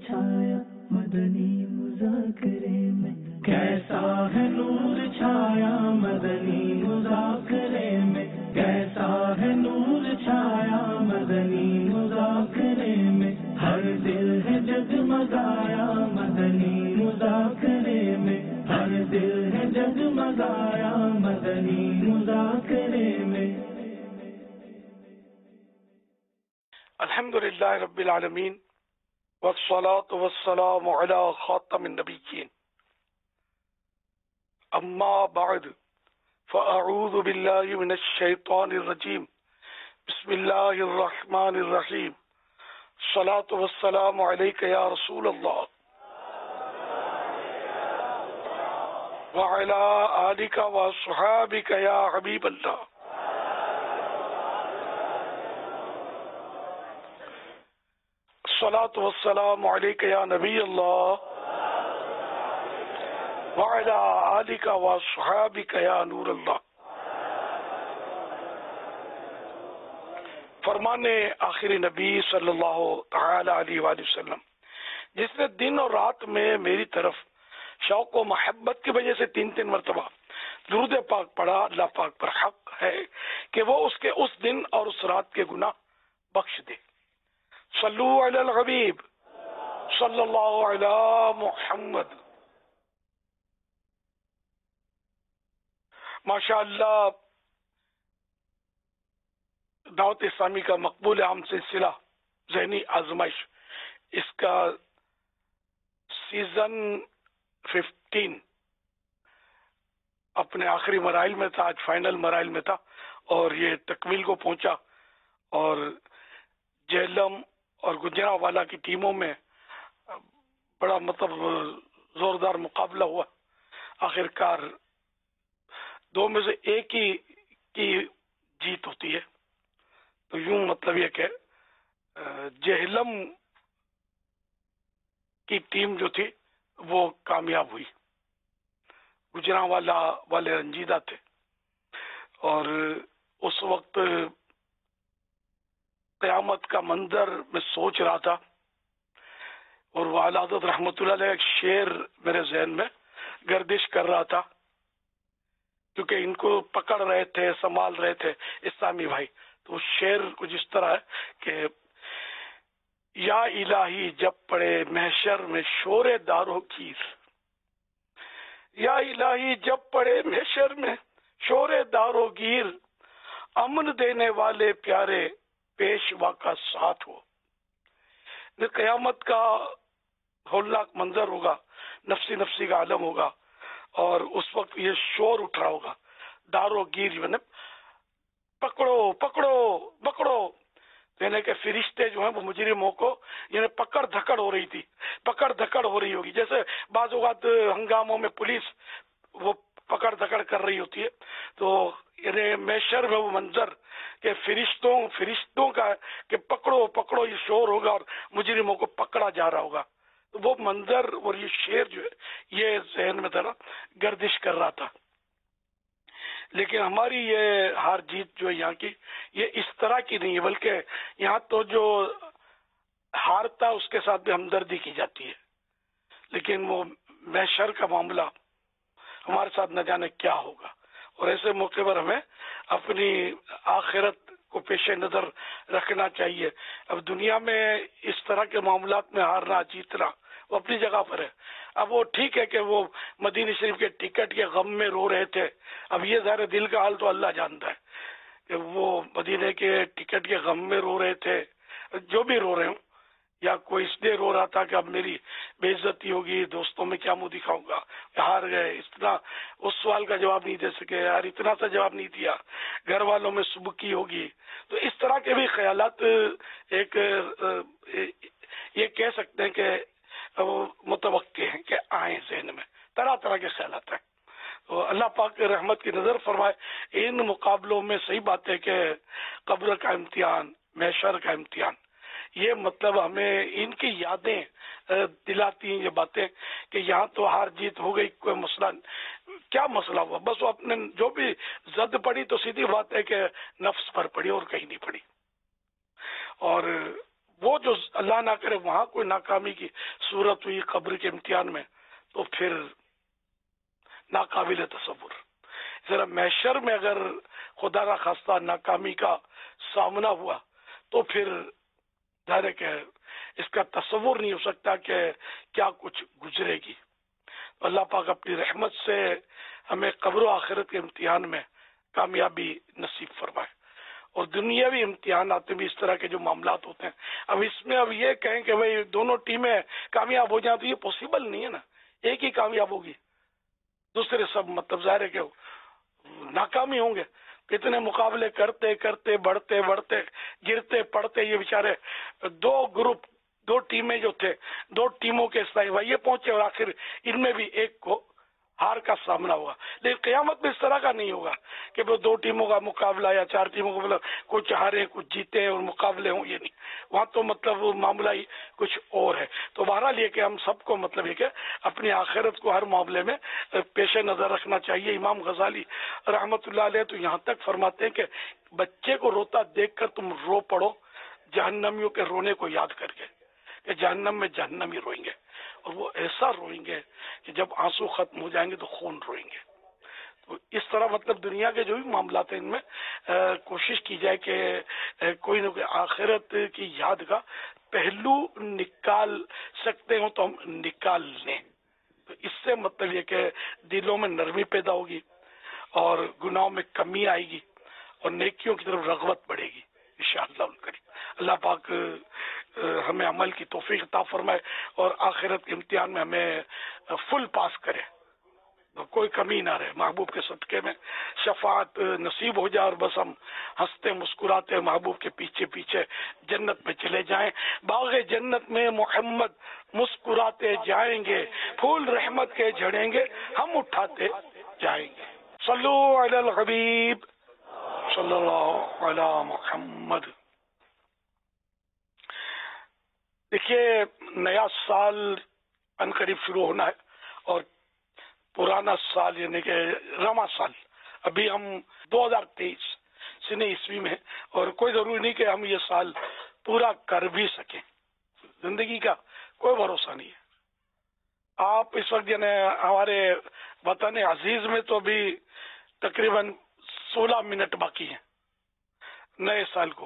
چھایا مدنی مذاکرے میں، کیسا ہے نور چھایا مدنی مذاکرے میں، کیسا ہے نور چھایا مدنی مذاکرے میں، ہر دل ہے جگمگایا مدنی مذاکرے میں، ہر دل ہے جگمگایا مدنی مذاکرے میں۔ الحمدللہ رب العالمین والصلاة والسلام علی خاتم النبیین، اما بعد فاعوذ باللہ من الشیطان الرجیم، بسم اللہ الرحمن الرحیم، الصلاة والسلام علیک یا رسول اللہ وعلی آلک واصحابک یا حبیب اللہ۔ الصلاة والسلام علیک یا نبی اللہ وعلی آلک واصحابک یا نور اللہ۔ فرمان آخری نبی صلی اللہ تعالی علیہ وآلہ وسلم، جس نے دن اور رات میں میری طرف شوق و محبت کی وجہ سے 3 مرتبہ درود پاک پڑھا، اللہ پاک پر حق ہے کہ وہ اس کے اس دن اور اس رات کے گناہ بخش دے۔ صلو علی الحبیب صلی اللہ علی محمد۔ ماشاءاللہ دعوت اسلامی کا مقبول عام سلسلہ ذہنی آزمائش، اس کا سیزن 15 اپنے آخری مراحل میں تھا، آج فائنل مراحل میں تھا اور یہ تکمیل کو پہنچا، اور جہلم اور گجرانوالہ کی ٹیموں میں بڑا زوردار مقابلہ ہوا۔ آخر کار 2 میں سے ایک ہی کی جیت ہوتی ہے، تو یوں یہ کہ جہلم کی ٹیم جو تھی وہ کامیاب ہوئی، گجرانوالہ والے رنجیدہ تھے، اور اس وقت قیامت کا منظر میں سوچ رہا تھا، اور وہ اعلیٰ حضرت رحمۃ اللہ علیہ ایک شعر میرے ذہن میں گردش کر رہا تھا، کیونکہ ان کو پکڑ رہے تھے، سنبھال رہے تھے اسلامی بھائی۔ تو شعر کچھ اس طرح ہے کہ یا الہی جب پڑے محشر میں شور دارو گیر، یا الہی جب پڑے محشر میں شور دارو گیر، امن دینے والے پیارے پیشوا کا ساتھ ہو۔ قیامت کا ہولناک منظر ہوگا، نفسی نفسی کا عالم ہوگا، اور اس وقت یہ شور اٹھ رہا ہوگا، دارو گیر یعنی پکڑو پکڑو پکڑو، یعنی کہ فرشتے جو ہیں وہ مجرموں کو یعنی پکڑ دھکڑ ہو رہی تھی، پکڑ دھکڑ ہو رہی ہوگی، جیسے بعض اوقات ہنگاموں میں پولیس وہ پکڑ دھکڑ کر رہی ہوتی ہے، تو یعنی محشر میں وہ منظر کہ فرشتوں کا کہ پکڑو پکڑو یہ شور ہوگا اور مجرموں کو پکڑا جا رہا ہوگا، تو وہ منظر اور یہ شعر جو ہے یہ ذہن میں ذرا گردش کر رہا تھا۔ لیکن ہماری یہ ہار جیت جو ہے یہاں کی، یہ اس طرح کی نہیں ہے، بلکہ یہاں تو جو ہارتا اس کے ساتھ بھی ہمدردی کی جاتی ہے، لیکن وہ محشر کا معاملہ ہمارے ساتھ نہ جانے کیا ہوگا، اور ایسے موقع پر ہمیں اپنی آخرت کو پیش نظر رکھنا چاہیے۔ اب دنیا میں اس طرح کے معاملات میں ہارنا جیتنا وہ اپنی جگہ پر ہے۔ اب وہ ٹھیک ہے کہ وہ مدینہ شریف کے ٹکٹ کے غم میں رو رہے تھے، اب یہ ظاہر دل کا حال تو اللہ جانتا ہے کہ وہ مدینہ کے ٹکٹ کے غم میں رو رہے تھے، جو بھی رو رہے ہوں، یا کوئی اس لیے رو رہا تھا کہ اب میری بے عزتی ہوگی، دوستوں میں کیا منہ دکھاؤں گا، ہار گئے، اتنا اس سوال کا جواب نہیں دے سکے، یار اتنا سا جواب نہیں دیا، گھر والوں میں سبکی ہوگی، تو اس طرح کے بھی خیالات ایک یہ کہہ سکتے ہیں کہ متوقع ہیں کہ آئیں ذہن میں، طرح طرح کے خیالات ہیں۔ تو اللہ پاک رحمت کی نظر فرمائے ان مقابلوں میں۔ صحیح بات ہے کہ قبر کا امتحان، محشر کا امتحان، یہ ہمیں ان کی یادیں دلاتی ہیں، یہ باتیں کہ یہاں تو ہار جیت ہو گئی، کوئی مسئلہ کیا مسئلہ ہوا، بس وہ اپنے جو بھی زد پڑی تو سیدھی بات ہے کہ نفس پر پڑی اور کہیں نہیں پڑی، اور وہ جو اللہ نہ کرے وہاں کوئی ناکامی کی صورت ہوئی قبر کے امتحان میں تو پھر ناقابل تصور. ذرا محشر میں اگر خدا نہ خواستہ ناکامی کا سامنا ہوا تو پھر ظاہر ہے کہ اس کا تصور نہیں ہو سکتا کہ کیا کچھ گزرے گی. اللہ پاک اپنی رحمت سے ہمیں قبر و آخرت کے امتحان میں کامیابی نصیب فرمائے. اور دنیاوی امتحانات میں بھی اس طرح کے جو معاملات ہوتے ہیں، اب اس میں اب یہ کہیں کہ بھئی دونوں ٹیمیں کامیاب ہو جائیں تو یہ پاسبل نہیں ہے نا. ایک ہی کامیاب ہوگی، دوسرے سب مطلب ظاہر ہے کہ ناکامی ہوں گے. کتنے مقابلے کرتے کرتے بڑھتے بڑھتے گرتے پڑتے یہ بیچارے دو گروپ، دو ٹیمیں جو تھے، دو ٹیموں کے یہ پہنچے اور آخر ان میں بھی ایک کو ہار کا سامنا ہوا. لیکن قیامت میں اس طرح کا نہیں ہوگا کہ وہ دو ٹیموں کا مقابلہ یا چار ٹیموں کا مطلب کچھ ہارے کچھ جیتے اور مقابلے ہوں، یہ نہیں. وہاں تو مطلب وہ معاملہ ہی کچھ اور ہے. تو بہرحال یہ کہ ہم سب کو مطلب یہ کہ اپنی آخرت کو ہر معاملے میں پیش نظر رکھنا چاہیے. امام غزالی رحمت اللہ علیہ تو یہاں تک فرماتے ہیں کہ بچے کو روتا دیکھ کر تم رو پڑو جہنمیوں کے رونے کو یاد کر کے، کہ جہنم میں جہنمی روئیں گے اور وہ ایسا روئیں گے کہ جب آنسو ختم ہو جائیں گے تو خون روئیں گے. تو اس طرح مطلب دنیا کے جو بھی معاملات ہیں ان میں کوشش کی جائے کہ کوئی نہ کوئی آخرت کی یاد کا پہلو نکال سکتے ہوں تو ہم نکال لیں. تو اس سے مطلب یہ کہ دلوں میں نرمی پیدا ہوگی اور گناہوں میں کمی آئے گی اور نیکیوں کی طرف رغبت بڑھے گی انشاءاللہ الکریم. اللہ پاک ہمیں عمل کی توفیق عطا فرمائے اور آخرت کے امتحان میں ہمیں فل پاس کرے، کوئی کمی نہ رہے. محبوب کے صدقے میں شفاعت نصیب ہو جائے اور بس ہم ہنستے مسکراتے محبوب کے پیچھے پیچھے جنت میں چلے جائیں. باغ جنت میں محمد مسکراتے جائیں گے، پھول رحمت کے جھڑیں گے، ہم اٹھاتے جائیں گے. صلو علی الحبیب صلی اللہ علی محمد. دیکھیے نیا سال ان قریب شروع ہونا ہے اور پرانا سال یعنی کہ رواں سال ابھی ہم 2023 سنہ عیسوی میں، اور کوئی ضروری نہیں کہ ہم یہ سال پورا کر بھی سکیں. زندگی کا کوئی بھروسہ نہیں ہے. آپ اس وقت یعنی ہمارے وطن عزیز میں تو ابھی تقریباً 16 منٹ باقی ہیں نئے سال کو،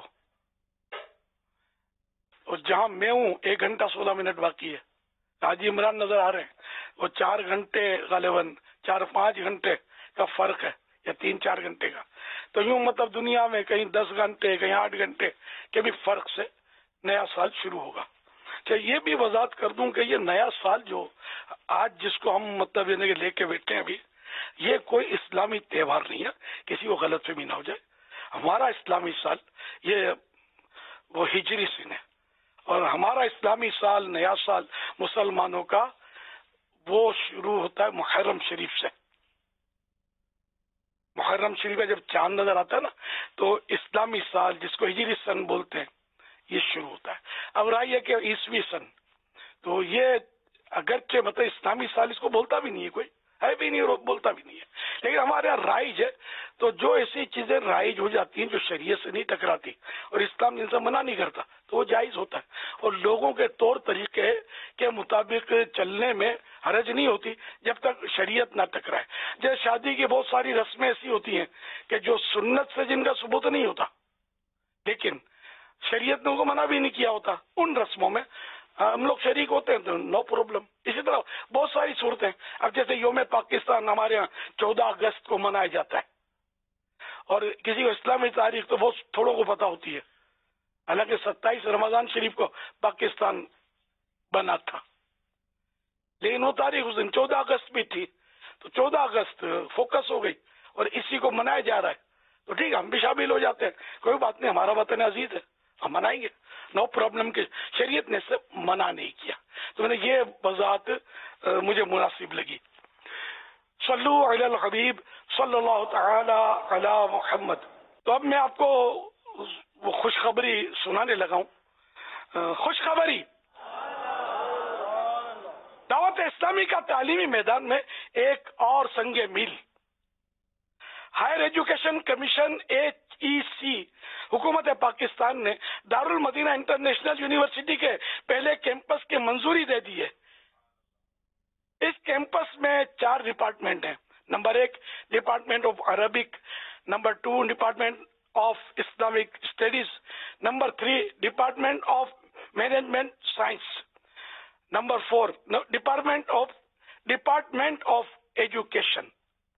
اور جہاں میں ہوں 1 گھنٹہ 16 منٹ باقی ہے. حاجی عمران نظر آ رہے ہیں، وہ 4 گھنٹے غالباً 4-5 گھنٹے کا فرق ہے یا 3-4 گھنٹے کا. تو یوں مطلب دنیا میں کہیں 10 گھنٹے کہیں 8 گھنٹے کے بھی فرق سے نیا سال شروع ہوگا. یہ بھی وضاحت کر دوں کہ یہ نیا سال جو آج جس کو ہم مطلب یہ لے کے بیٹھے ہیں ابھی، یہ کوئی اسلامی تہوار نہیں ہے، کسی کو غلط فہمی نہ ہو جائے. ہمارا اسلامی سال یہ وہ ہجری سن ہے، اور ہمارا اسلامی سال نیا سال مسلمانوں کا وہ شروع ہوتا ہے محرم شریف سے. محرم شریف کا جب چاند نظر آتا ہے نا تو اسلامی سال جس کو ہجری سن بولتے ہیں یہ شروع ہوتا ہے. اب رائے ہے کہ عیسوی سن، تو یہ اگرچہ مطلب اسلامی سال اس کو بولتا بھی نہیں ہے، کوئی ہے بھی نہیں اور بولتا بھی نہیں ہے، لیکن ہمارے یہاں رائج ہے. تو جو ایسی چیزیں رائج ہو جاتی ہیں جو شریعت سے نہیں ٹکراتی اور اسلام جن سے منع نہیں کرتا تو وہ جائز ہوتا ہے، اور لوگوں کے طور طریقے کے مطابق چلنے میں حرج نہیں ہوتی جب تک شریعت نہ ٹکرائے. جیسے شادی کی بہت ساری رسمیں ایسی ہوتی ہیں کہ جو سنت سے جن کا ثبوت نہیں ہوتا لیکن شریعت نے ان کو منع بھی نہیں کیا ہوتا، ان رسموں میں ہم لوگ شریک ہوتے ہیں تو نو پرابلم. اسی طرح بہت ساری صورتیں، اب جیسے یوم پاکستان ہمارے یہاں 14 اگست کو منایا جاتا ہے، اور کسی کو اسلامی تاریخ تو بہت تھوڑوں کو پتہ ہوتی ہے، حالانکہ 27 رمضان شریف کو پاکستان بنا تھا، لیکن وہ تاریخ اس دن 14 اگست بھی تھی. تو 14 اگست فوکس ہو گئی اور اسی کو منایا جا رہا ہے، تو ٹھیک ہے ہم بھی شامل ہو جاتے ہیں، کوئی بات نہیں، ہمارا وطن عزیز ہے، ہم منائیں گے، نو پرابلم. کی شریعت نے اس سے منع نہیں کیا. تو میں نے یہ وضاحت مجھے مناسب لگی. صلو علی الحبیب صلی اللہ تعالی علی محمد. تو اب میں آپ کو وہ خوشخبری سنانے لگا ہوں. خوشخبری، دعوت اسلامی کا تعلیمی میدان میں ایک اور سنگ میل. ہائر ایجوکیشن کمیشن HEC حکومت پاکستان نے दारुल मदीना इंटरनेशनल यूनिवर्सिटी के पहले कैंपस की मंजूरी दे दी है। इस कैंपस में 4 डिपार्टमेंट हैं। Number 1 department of Arabic, number 2 department of Islamic studies, number 3 department of management science, number 4 department of education.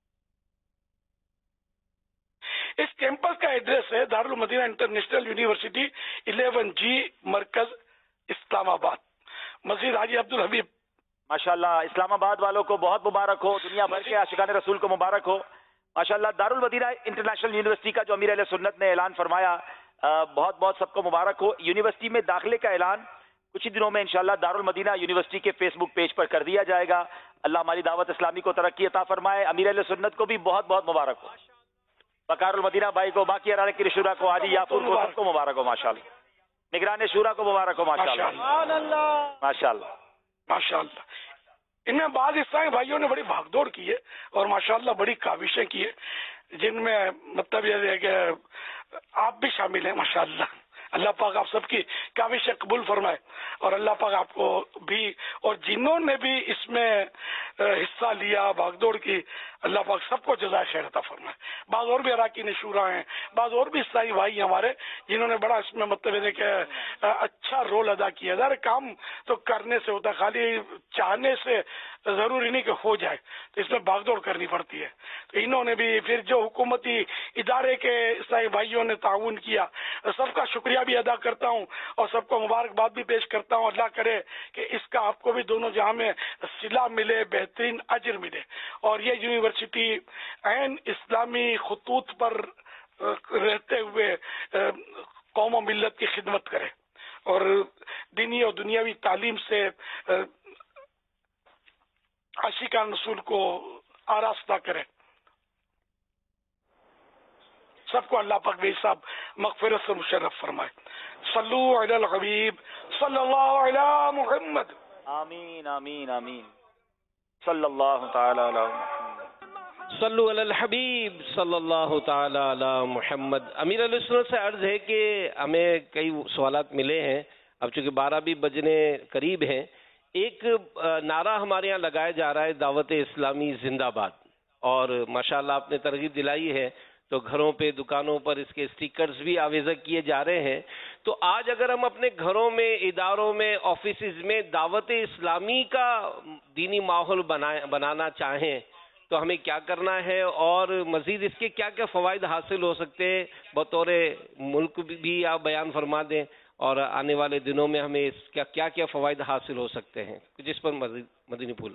इस कैंपस का एड्रेस है Darul Madina international university 11G मरकज इस्लामाबाद, मस्जिद हाजी अब्दुल हबीब। माशाल्लाह, इस्लामाबाद वालों को बहुत मुबारक हो, दुनिया भर के आशिकान रसूल को मुबारक हो। माशाल्लाह, दारुल मदीना इंटरनेशनल यूनिवर्सिटी का जो अमीर अहले सुन्नत ने ऐलान फरमाया, बहुत बहुत सबको मुबारक हो। यूनिवर्सिटी में दाखिले का ऐलान कुछ ही दिनों में इंशाल्लाह दारुल मदीना यूनिवर्सिटी के फेसबुक पेज पर कर दिया जाएगा। अल्लाह हमारी दावत इस्लामी को तरक्की अता फरमाए। अमीर अहले सुन्नत को भी बहुत बहुत मुबारक हो। बकारुल मदीना भाई को, बाकी अराने की शुरा को, हाजी याफूर को, सबको मुबारक हो माशाल्लाह। निगरान शुरा को मुबारक हो माशाल्लाह माशाल्लाह माशाल्लाह। इनमें बाद इस्लामी भाइयों ने बड़ी भागदौड़ की है और माशाल्लाह बड़ी काविशें की है, जिनमें मतलब यह है कि आप भी शामिल हैं माशाल्लाह। अल्लाह पाक आप सबकी काविशें कबूल फरमाए और अल्लाह पाक आपको भी और जिन्होंने भी इसमें हिस्सा लिया, भागदौड़ की, अल्लाह पाक सबको जज़ाए खैर अता फरमाए। बाद और भी अराकीन शूरा हैं, बाद और भी इस्लामी भाई हमारे जिन्होंने बड़ा इसमें मतलब है कि अच्छा रोल अदा किया। यार काम तो करने से होता, खाली चाहने से जरूरी नहीं कि हो जाए, तो इसमें भागदौड़ करनी पड़ती है। तो इन्होंने भी फिर जो हुकूमती इदारे के इस्लामी भाइयों ने ताउन किया, सबका शुक्रिया भी अदा करता हूँ और सबको मुबारकबाद भी पेश करता हूँ। अल्लाह करे कि इसका आपको भी दोनों जहां में सिला मिले, बेहतरीन अजर मिले और ये यूनिवर्सिटी ऐन इस्लामी खतूत पर रहते हुए कौम और मिल्लत की खिदमत करे और दीनी और दुनियावी तालीम से आशिकान रसूल को आरास्ता करे। सबको अल्लाह पाक बेहिसाब मगफिरत से मुशर्रफ फरमाए। सल्लू अलल हबीब सल्लल्लाहु अला मुहम्मद। आमीन आमीन आमीन। सल्लल्लाहु ताला अला मुहम्मद। सल्लु अलल हबीब सल्लल्लाहु ताला अला मुहम्मद। अमीर अहले सुन्नत से अर्ज है कि हमें कई सवालात मिले हैं, अब चूंकि 12 भी बजने करीब हैं। एक नारा हमारे यहाँ लगाया जा रहा है, दावत इस्लामी जिंदाबाद, और माशाल्लाह आपने तरगीब दिलाई है तो घरों पे, दुकानों पर इसके स्टिकर्स भी आवेज़ा किए जा रहे हैं। तो आज अगर हम अपने घरों में, इदारों में, ऑफिसेज में दावत इस्लामी का दीनी माहौल बनाना चाहें तो हमें क्या करना है और मज़ीद इसके क्या क्या फ़वाइद हासिल हो सकते हैं, बतौर मुल्क भी आप बयान फरमा दें और आने वाले दिनों में हमें इसका क्या क्या फ़वाइद हासिल हो सकते हैं, जिस पर मदनी फूल।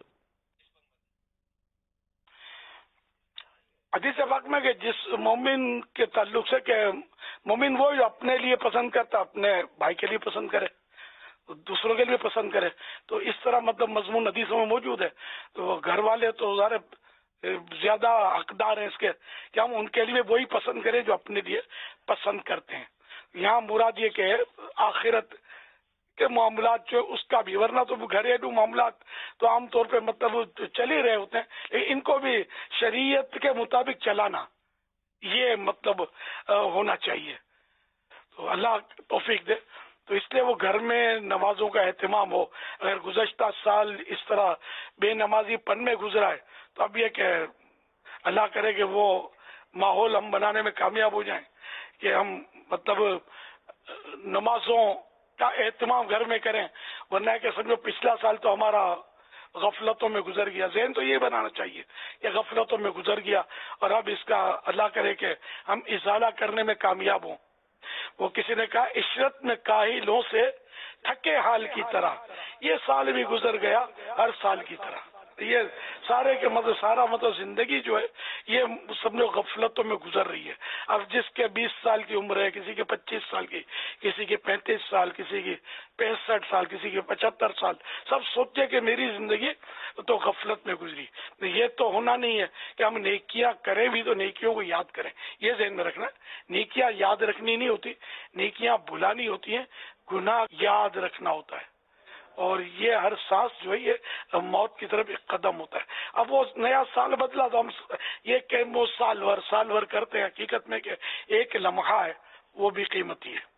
हदीस पाक में कि जिस मोमिन के ताल्लुक से कि मोमिन वो जो अपने लिए पसंद करता अपने भाई के लिए पसंद करे, दूसरों के लिए पसंद करे, तो इस तरह मतलब मजमून हदीसों में मौजूद है। तो घर वाले तो ज़ाहिर ज्यादा हकदार हैं इसके कि हम उनके लिए वही पसंद करें जो अपने लिए पसंद करते हैं। यहाँ मुराद ये कि आखिरत के मामलात जो उसका भी, वरना तो घरेलू मामलात तो आमतौर पे मतलब चल ही रहे होते हैं, लेकिन इनको भी शरीयत के मुताबिक चलाना ये मतलब होना चाहिए। तो अल्लाह तौफीक दे। तो इसलिए वो घर में नमाजों का एहतमाम हो। अगर गुज़श्ता साल इस तरह बेनमाजीपन में गुजरा है तो अब ये कि अल्लाह करे कि वो माहौल हम बनाने में कामयाब हो जाएं कि हम मतलब नमाजों का एहतमाम घर में करें, वरना कि समझो पिछला साल तो हमारा गफलतों में गुजर गया। ज़हन तो ये बनाना चाहिए कि गफलतों में गुजर गया और अब इसका अल्लाह करे कि हम इजाला करने में कामयाब हों। वो किसी ने कहा, इशरत में काहिलों से थके हाल की तरह ये साल भी गुजर गया हर साल की तरह। ये सारे के मतलब सारा मतलब जिंदगी जो है ये समझो गफलतों में गुजर रही है। अब जिसके 20 साल की उम्र है, किसी के 25 साल की, किसी के 35 साल, किसी की 65 साल, किसी के 75 साल, सब सोचे कि मेरी जिंदगी तो गफलत में गुजरी। ये तो होना नहीं है कि हम नेकियां करें भी तो नेकियों को याद करें। ये ज़हन में रखना, नेकियां याद रखनी नहीं होती, नेकियां भुलानी होती हैं, गुनाह याद रखना होता है। और ये हर सांस जो है ये मौत की तरफ एक कदम होता है। अब वो नया साल बदला तो हम ये कि वो साल भर करते हैं, हकीकत में कि एक लम्हा है वो भी कीमती है।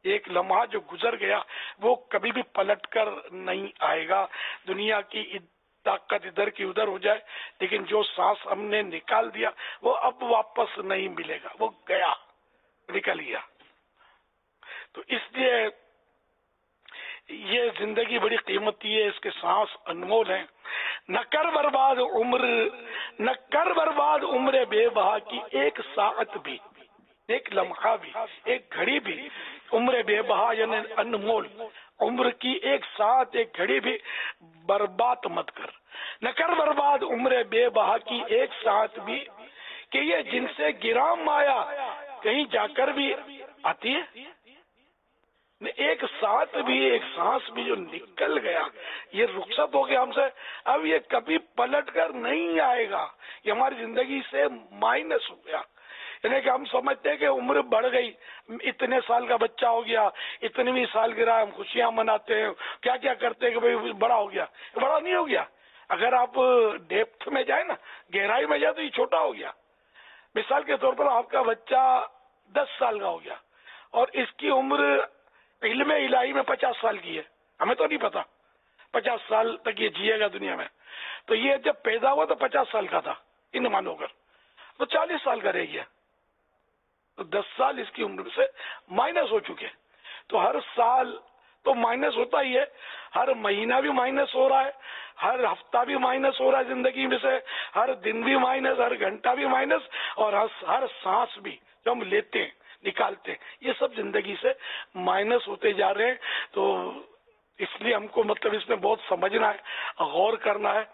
ایک لمحہ جو گزر گیا وہ کبھی بھی پلٹ کر نہیں آئے گا. دنیا کی طاقت ادھر کی ادھر ہو جائے لیکن جو سانس ہم نے نکال دیا وہ اب واپس نہیں ملے گا، وہ گیا، نکل گیا. تو اس لیے یہ زندگی بڑی قیمتی ہے، اس کے سانس انمول ہیں. نہ کر برباد عمر بے بہا کی ایک ساعت بھی، ایک لمحہ بھی، ایک گھڑی بھی، عمر بے بہا یعنی انمول، عمر کی ایک ساعت ایک گھڑی بھی برباد مت کر. نہ کر برباد عمر بے بہا کی ایک ساعت بھی، کہ یہ جن سے گرام آیا کہیں جا کر بھی آتی ہے. ایک ساتھ بھی، ایک سانس بھی جو نکل گیا، یہ رخصت ہو گیا ہم سے، اب یہ کبھی پلٹ کر نہیں آئے گا. یہ ہماری زندگی سے مائنس ہو گیا. یعنی کہ ہم سمجھتے ہیں کہ عمر بڑھ گئی، اتنے سال کا بچہ ہو گیا، اتنی سالگرہ ہم خوشیاں مناتے ہیں، کیا کیا کرتے ہیں کہ بھئی بڑا ہو گیا. بڑا نہیں ہو گیا. اگر آپ ڈیپتھ میں جائیں نا، گہرائی میں جائیں تو یہ چھوٹا ہو گیا. مثال کے طور پر آپ کا بچہ 10 سال کا ہو گیا اور اس کی عمر علم الہی میں 50 سال کی ہے، ہمیں تو نہیں پتا 50 سال تک یہ جیے گا دنیا میں. تو یہ جب پیدا ہوا تو 50 سال کا تھا ان مانو کر، تو 40 سال کا رہ گیا. تو 10 سال اس کی عمر سے مائنس ہو چکے. تو ہر سال تو مائنس ہوتا ہی ہے، ہر مہینہ بھی مائنس ہو رہا ہے، ہر ہفتہ بھی مائنس ہو رہا ہے زندگی میں سے، ہر دن بھی مائنس، ہر گھنٹہ بھی مائنس، اور ہر سانس بھی جو ہم لیتے ہیں نکالتے ہیں، یہ سب زندگی سے مائنس ہوتے جا رہے ہیں. تو اس لیے ہم کو مطلب اس میں بہت سمجھنا ہے، غور کرنا ہے،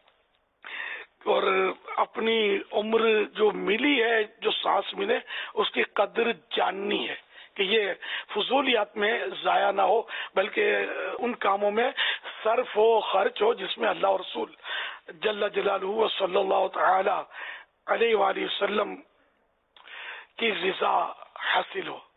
اور اپنی عمر جو ملی ہے، جو سانس ملے، اس کی قدر جاننی ہے کہ یہ فضولیات میں ضائع نہ ہو، بلکہ ان کاموں میں صرف ہو، خرچ ہو جس میں اللہ اور رسول جل جلالہ و صلی اللہ تعالی علیہ وآلہ وسلم کی رضا حاصل ہو.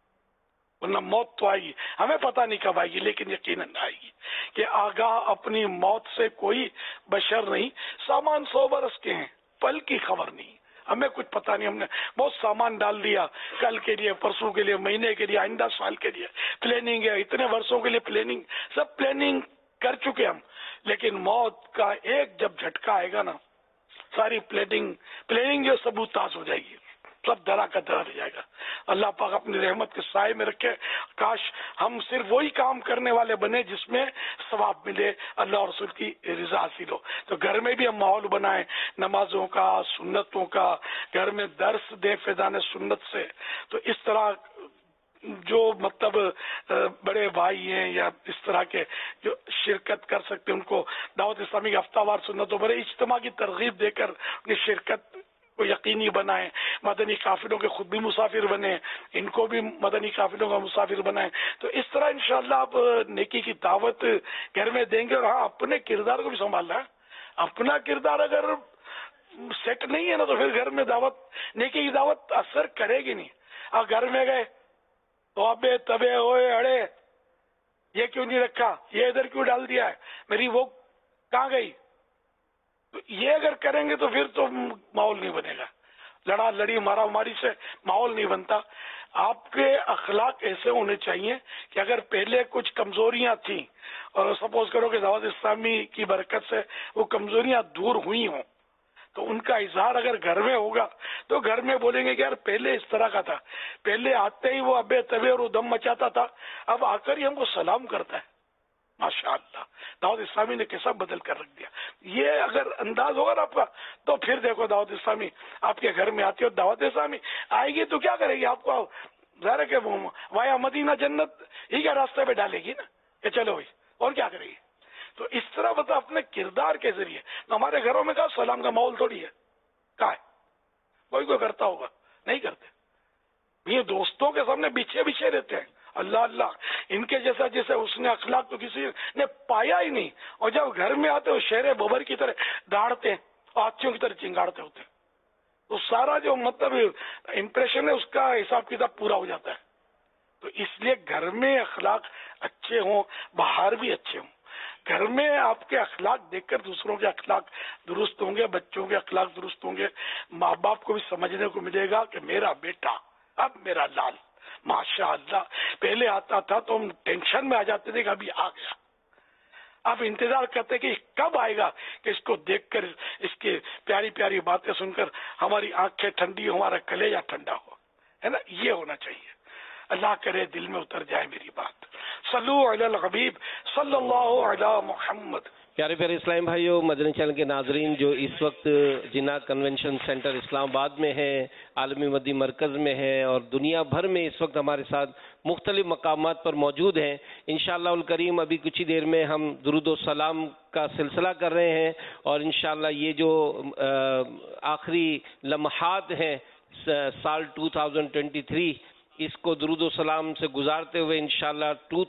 ورنہ موت تو آئے گی، ہمیں پتہ نہیں کب آئے گی لیکن یقیناً آئے گی. کہ آگاہ اپنی موت سے کوئی بشر نہیں، سامان 100 برس کے ہیں، پل کی خبر نہیں، ہمیں کچھ پتہ نہیں. ہم نے بہت سامان ڈال دیا، کل کے لیے، پرسوں کے لیے، مہینے کے لیے، آئندہ سال کے لیے پلاننگ ہے، اتنے برسوں کے لیے پلاننگ، سب پلاننگ کر چکے ہم. لیکن موت کا ایک جب جھٹکا آئے گا نا، ساری پلاننگ جو سبوتاز ہو جائے گی، سب درا کا درا رہ جائے گا. اللہ پاک اپنی رحمت کے سائے میں رکھے. کاش ہم صرف وہی کام کرنے والے بنے جس میں ثواب ملے، اللہ اور رسول کی رضا حاصل ہو. تو گھر میں بھی ہم ماحول بنائیں نمازوں کا، سنتوں کا، گھر میں درس دیں فیضان سنت سے. تو اس طرح جو مطلب بڑے بھائی ہیں یا اس طرح کے جو شرکت کر سکتے ہیں، ان کو دعوت اسلامی کے ہفتہ وار سنتوں پر اجتماع کی ترغیب دے کر ان کی شرکت کو یقینی بنائیں. مدنی قافلوں کے خود بھی مسافر بنیں، ان کو بھی مدنی قافلوں کا مسافر بنائیں. تو اس طرح انشاءاللہ آپ نیکی کی دعوت گھر میں دیں گے. اور ہاں، اپنے کردار کو بھی سنبھالنا ہے. اپنا کردار اگر سیٹ نہیں ہے نا تو پھر گھر میں دعوت، نیکی کی دعوت اثر کرے گی نہیں. آپ گھر میں گئے تو ابے تبے ہوئے اڑے، یہ کیوں نہیں رکھا، یہ ادھر کیوں ڈال دیا ہے، میری وہ کہاں گئی، تو یہ اگر کریں گے تو پھر تو ماحول نہیں بنے گا. لڑا لڑی مارا ماری سے ماحول نہیں بنتا. آپ کے اخلاق ایسے ہونے چاہیے کہ اگر پہلے کچھ کمزوریاں تھیں اور سپوز کرو کہ دعوت اسلامی کی برکت سے وہ کمزوریاں دور ہوئی ہوں، تو ان کا اظہار اگر گھر میں ہوگا تو گھر میں بولیں گے کہ یار پہلے اس طرح کا تھا، پہلے آتے ہی وہ ابے تبے اور دم مچاتا تھا، اب آ کر ہی ہم کو سلام کرتا ہے. ماشاءاللہ دعوت اسلامی نے کیسا بدل کر رکھ دیا. یہ اگر انداز ہوگا نا آپ کا، تو پھر دیکھو دعوت اسلامی آپ کے گھر میں آتی ہے. اور دعوت اسلامی آئے گی تو کیا کرے گی؟ آپ کو ظاہر ہے کہ وایا مدینہ جنت ہی کے راستے پہ ڈالے گی نا کہ چلو بھائی، اور کیا کرے گی. تو اس طرح بتا اپنے کردار کے ذریعے. ہمارے گھروں میں کہا سلام کا ماحول تھوڑی ہے، کہا ہے کوئی کرتا ہوگا، نہیں کرتے. یہ دوستوں کے سامنے پیچھے رہتے ہیں. اللہ اللہ، ان کے جیسا جیسے اس نے اخلاق تو کسی نے پایا ہی نہیں. اور جب گھر میں آتے ہو شیر ببر کی طرح داڑتے ہیں، ہاتھیوں کی طرح چنگاڑتے ہوتے ہیں، تو سارا جو مطلب امپریشن ہے اس کا حساب کتاب پورا ہو جاتا ہے. تو اس لیے گھر میں اخلاق اچھے ہوں، باہر بھی اچھے ہوں. گھر میں آپ کے اخلاق دیکھ کر دوسروں کے اخلاق درست ہوں گے، بچوں کے اخلاق درست ہوں گے. ماں باپ کو بھی سمجھنے کو ملے گا کہ میرا بیٹا اب میرا لال माशाअल्लाह पहले आता था तो हम टेंशन में आ जाते थे कि अभी आ गया, आप इंतजार करते कि कब आएगा कि इसको देखकर इसके प्यारी प्यारी बातें सुनकर हमारी आंखें ठंडी हो, हमारा कलेजा ठंडा हो, है ना। ये होना चाहिए। अल्लाह करे दिल में उतर जाए मेरी बात। सल्लु अलल हबीब सल्लल्लाहु अलैहि मुहम्मद। प्यारे प्यारे इस्लामी भाइयों, मदनी चैनल के नाजरीन जो इस वक्त जिन्ना कन्वेंशन सेंटर इस्लामाबाद में है, आलमी मदी मरकज़ में है और दुनिया भर में इस वक्त हमारे साथ मुख्तलिफ मकामात पर मौजूद हैं। इंशाअल्लाह उल करीम अभी कुछ ही देर में हम दुरूद व सलाम का सिलसिला कर रहे हैं और इंशाअल्लाह ये जो आखिरी लम्हात हैं साल 2023 इसको दुरूद व सलाम से गुजारते हुए इंशाअल्लाह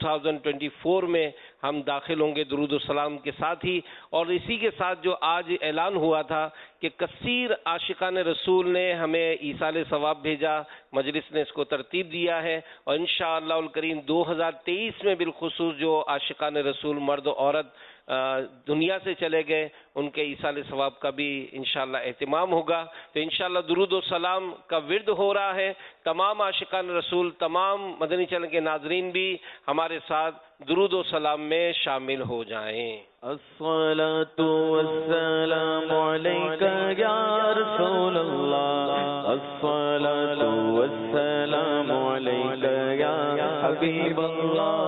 2024 में हम दाखिल होंगे दुरूद व सलाम के साथ ही। और इसी के साथ जो आज ऐलान हुआ था कि कसीर आशिकान रसूल ने हमें ईसाल सवाब भेजा, मजलिस ने इसको तरतीब दिया है और इंशाअल्लाह उल करीम 2023 में बिलखुसूस जो आशिकान रसूल मर्द औरत दुनिया से चले गए उनके ईसाल सवाब का भी इंशाअल्लाह एहतिमाम होगा। तो इंशाअल्लाह दुरूद व सलाम का विर्द हो रहा है। तमाम आशिकान रसूल, तमाम मदनी चैनल के नाजरीन भी हमारे साथ दुरूद व सलाम में शामिल हो जाएं। अस्सलातु वस्सलामु अलैका या रसूलल्लाह, अस्सलातु वस्सलामु अलैका या हबीबल्लाह,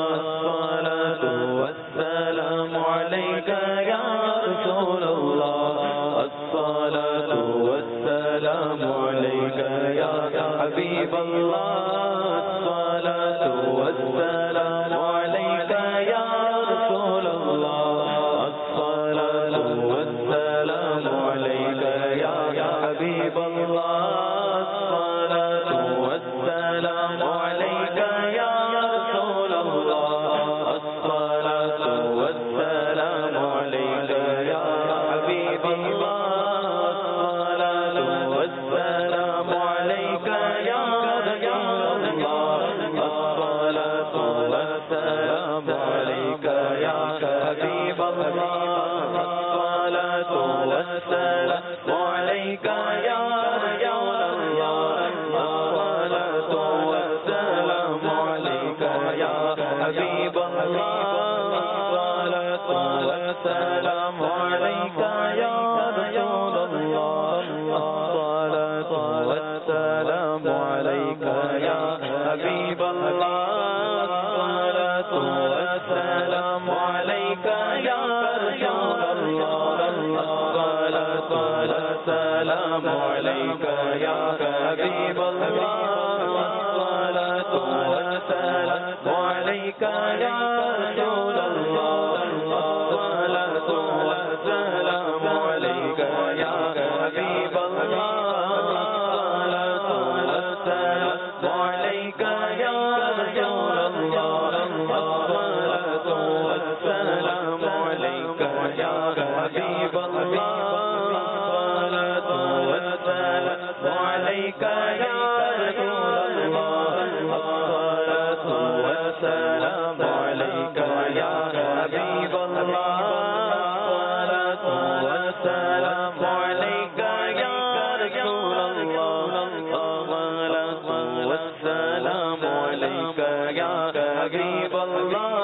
अस्सलातु वस्सलामु अलैका या रसूलल्लाह, अस्सलातु वस्सलामु अलैका या हबीबल्लाह, अस्सलातु वस्सलामु अलैका या रसूलल्लाह, अस्सलातु वस्सलामु अलैका या हबीबल्लाह, अस्सलातु वस्सलामु अलैका या रसूलल्लाह, अस्सलातु वस्सलामु अलैका या हबीबल्लाह, अस्सलातु वस्सलामु अलैका या रसूलल्लाह, अस्सलातु वस्सलामु अलैका या हबीबल्लाह, अस्सलातु वस्सलामु अलैका या रसूलल्लाह, अस्सलातु वस्सलामु अलैका या हबीबल्लाह, अस्सलातु वस्सलामु अलैका या रसूलल्लाह, अस्सलातु वस्सलामु अलैका या हबीबल्लाह, अस्सलातु वस्सलामु अलैका या रसूलल्लाह, अस्सलातु वस्सलामु अलैका या हबीबल्लाह, अस्सलातु वस्सलामु अलैका या रसूलल्लाह, अस्सलातु वस्सलामु अलैका या हबीबल्लाह, अस्सलातु वस्सलामु अलैका या रसूलल्लाह, अस्सलातु वस्सलामु अलैका या हबीबल्लाह, अस्सलातु वस्सलामु अलैका या रसूलल्लाह, अस्सलातु वस्सलामु अलैका या हबीबल्लाह, अस्सलातु वस्सलामु अलैका या रसूलल्लाह, अस्सलातु वस्सलामु अलैका या हबीबल्लाह,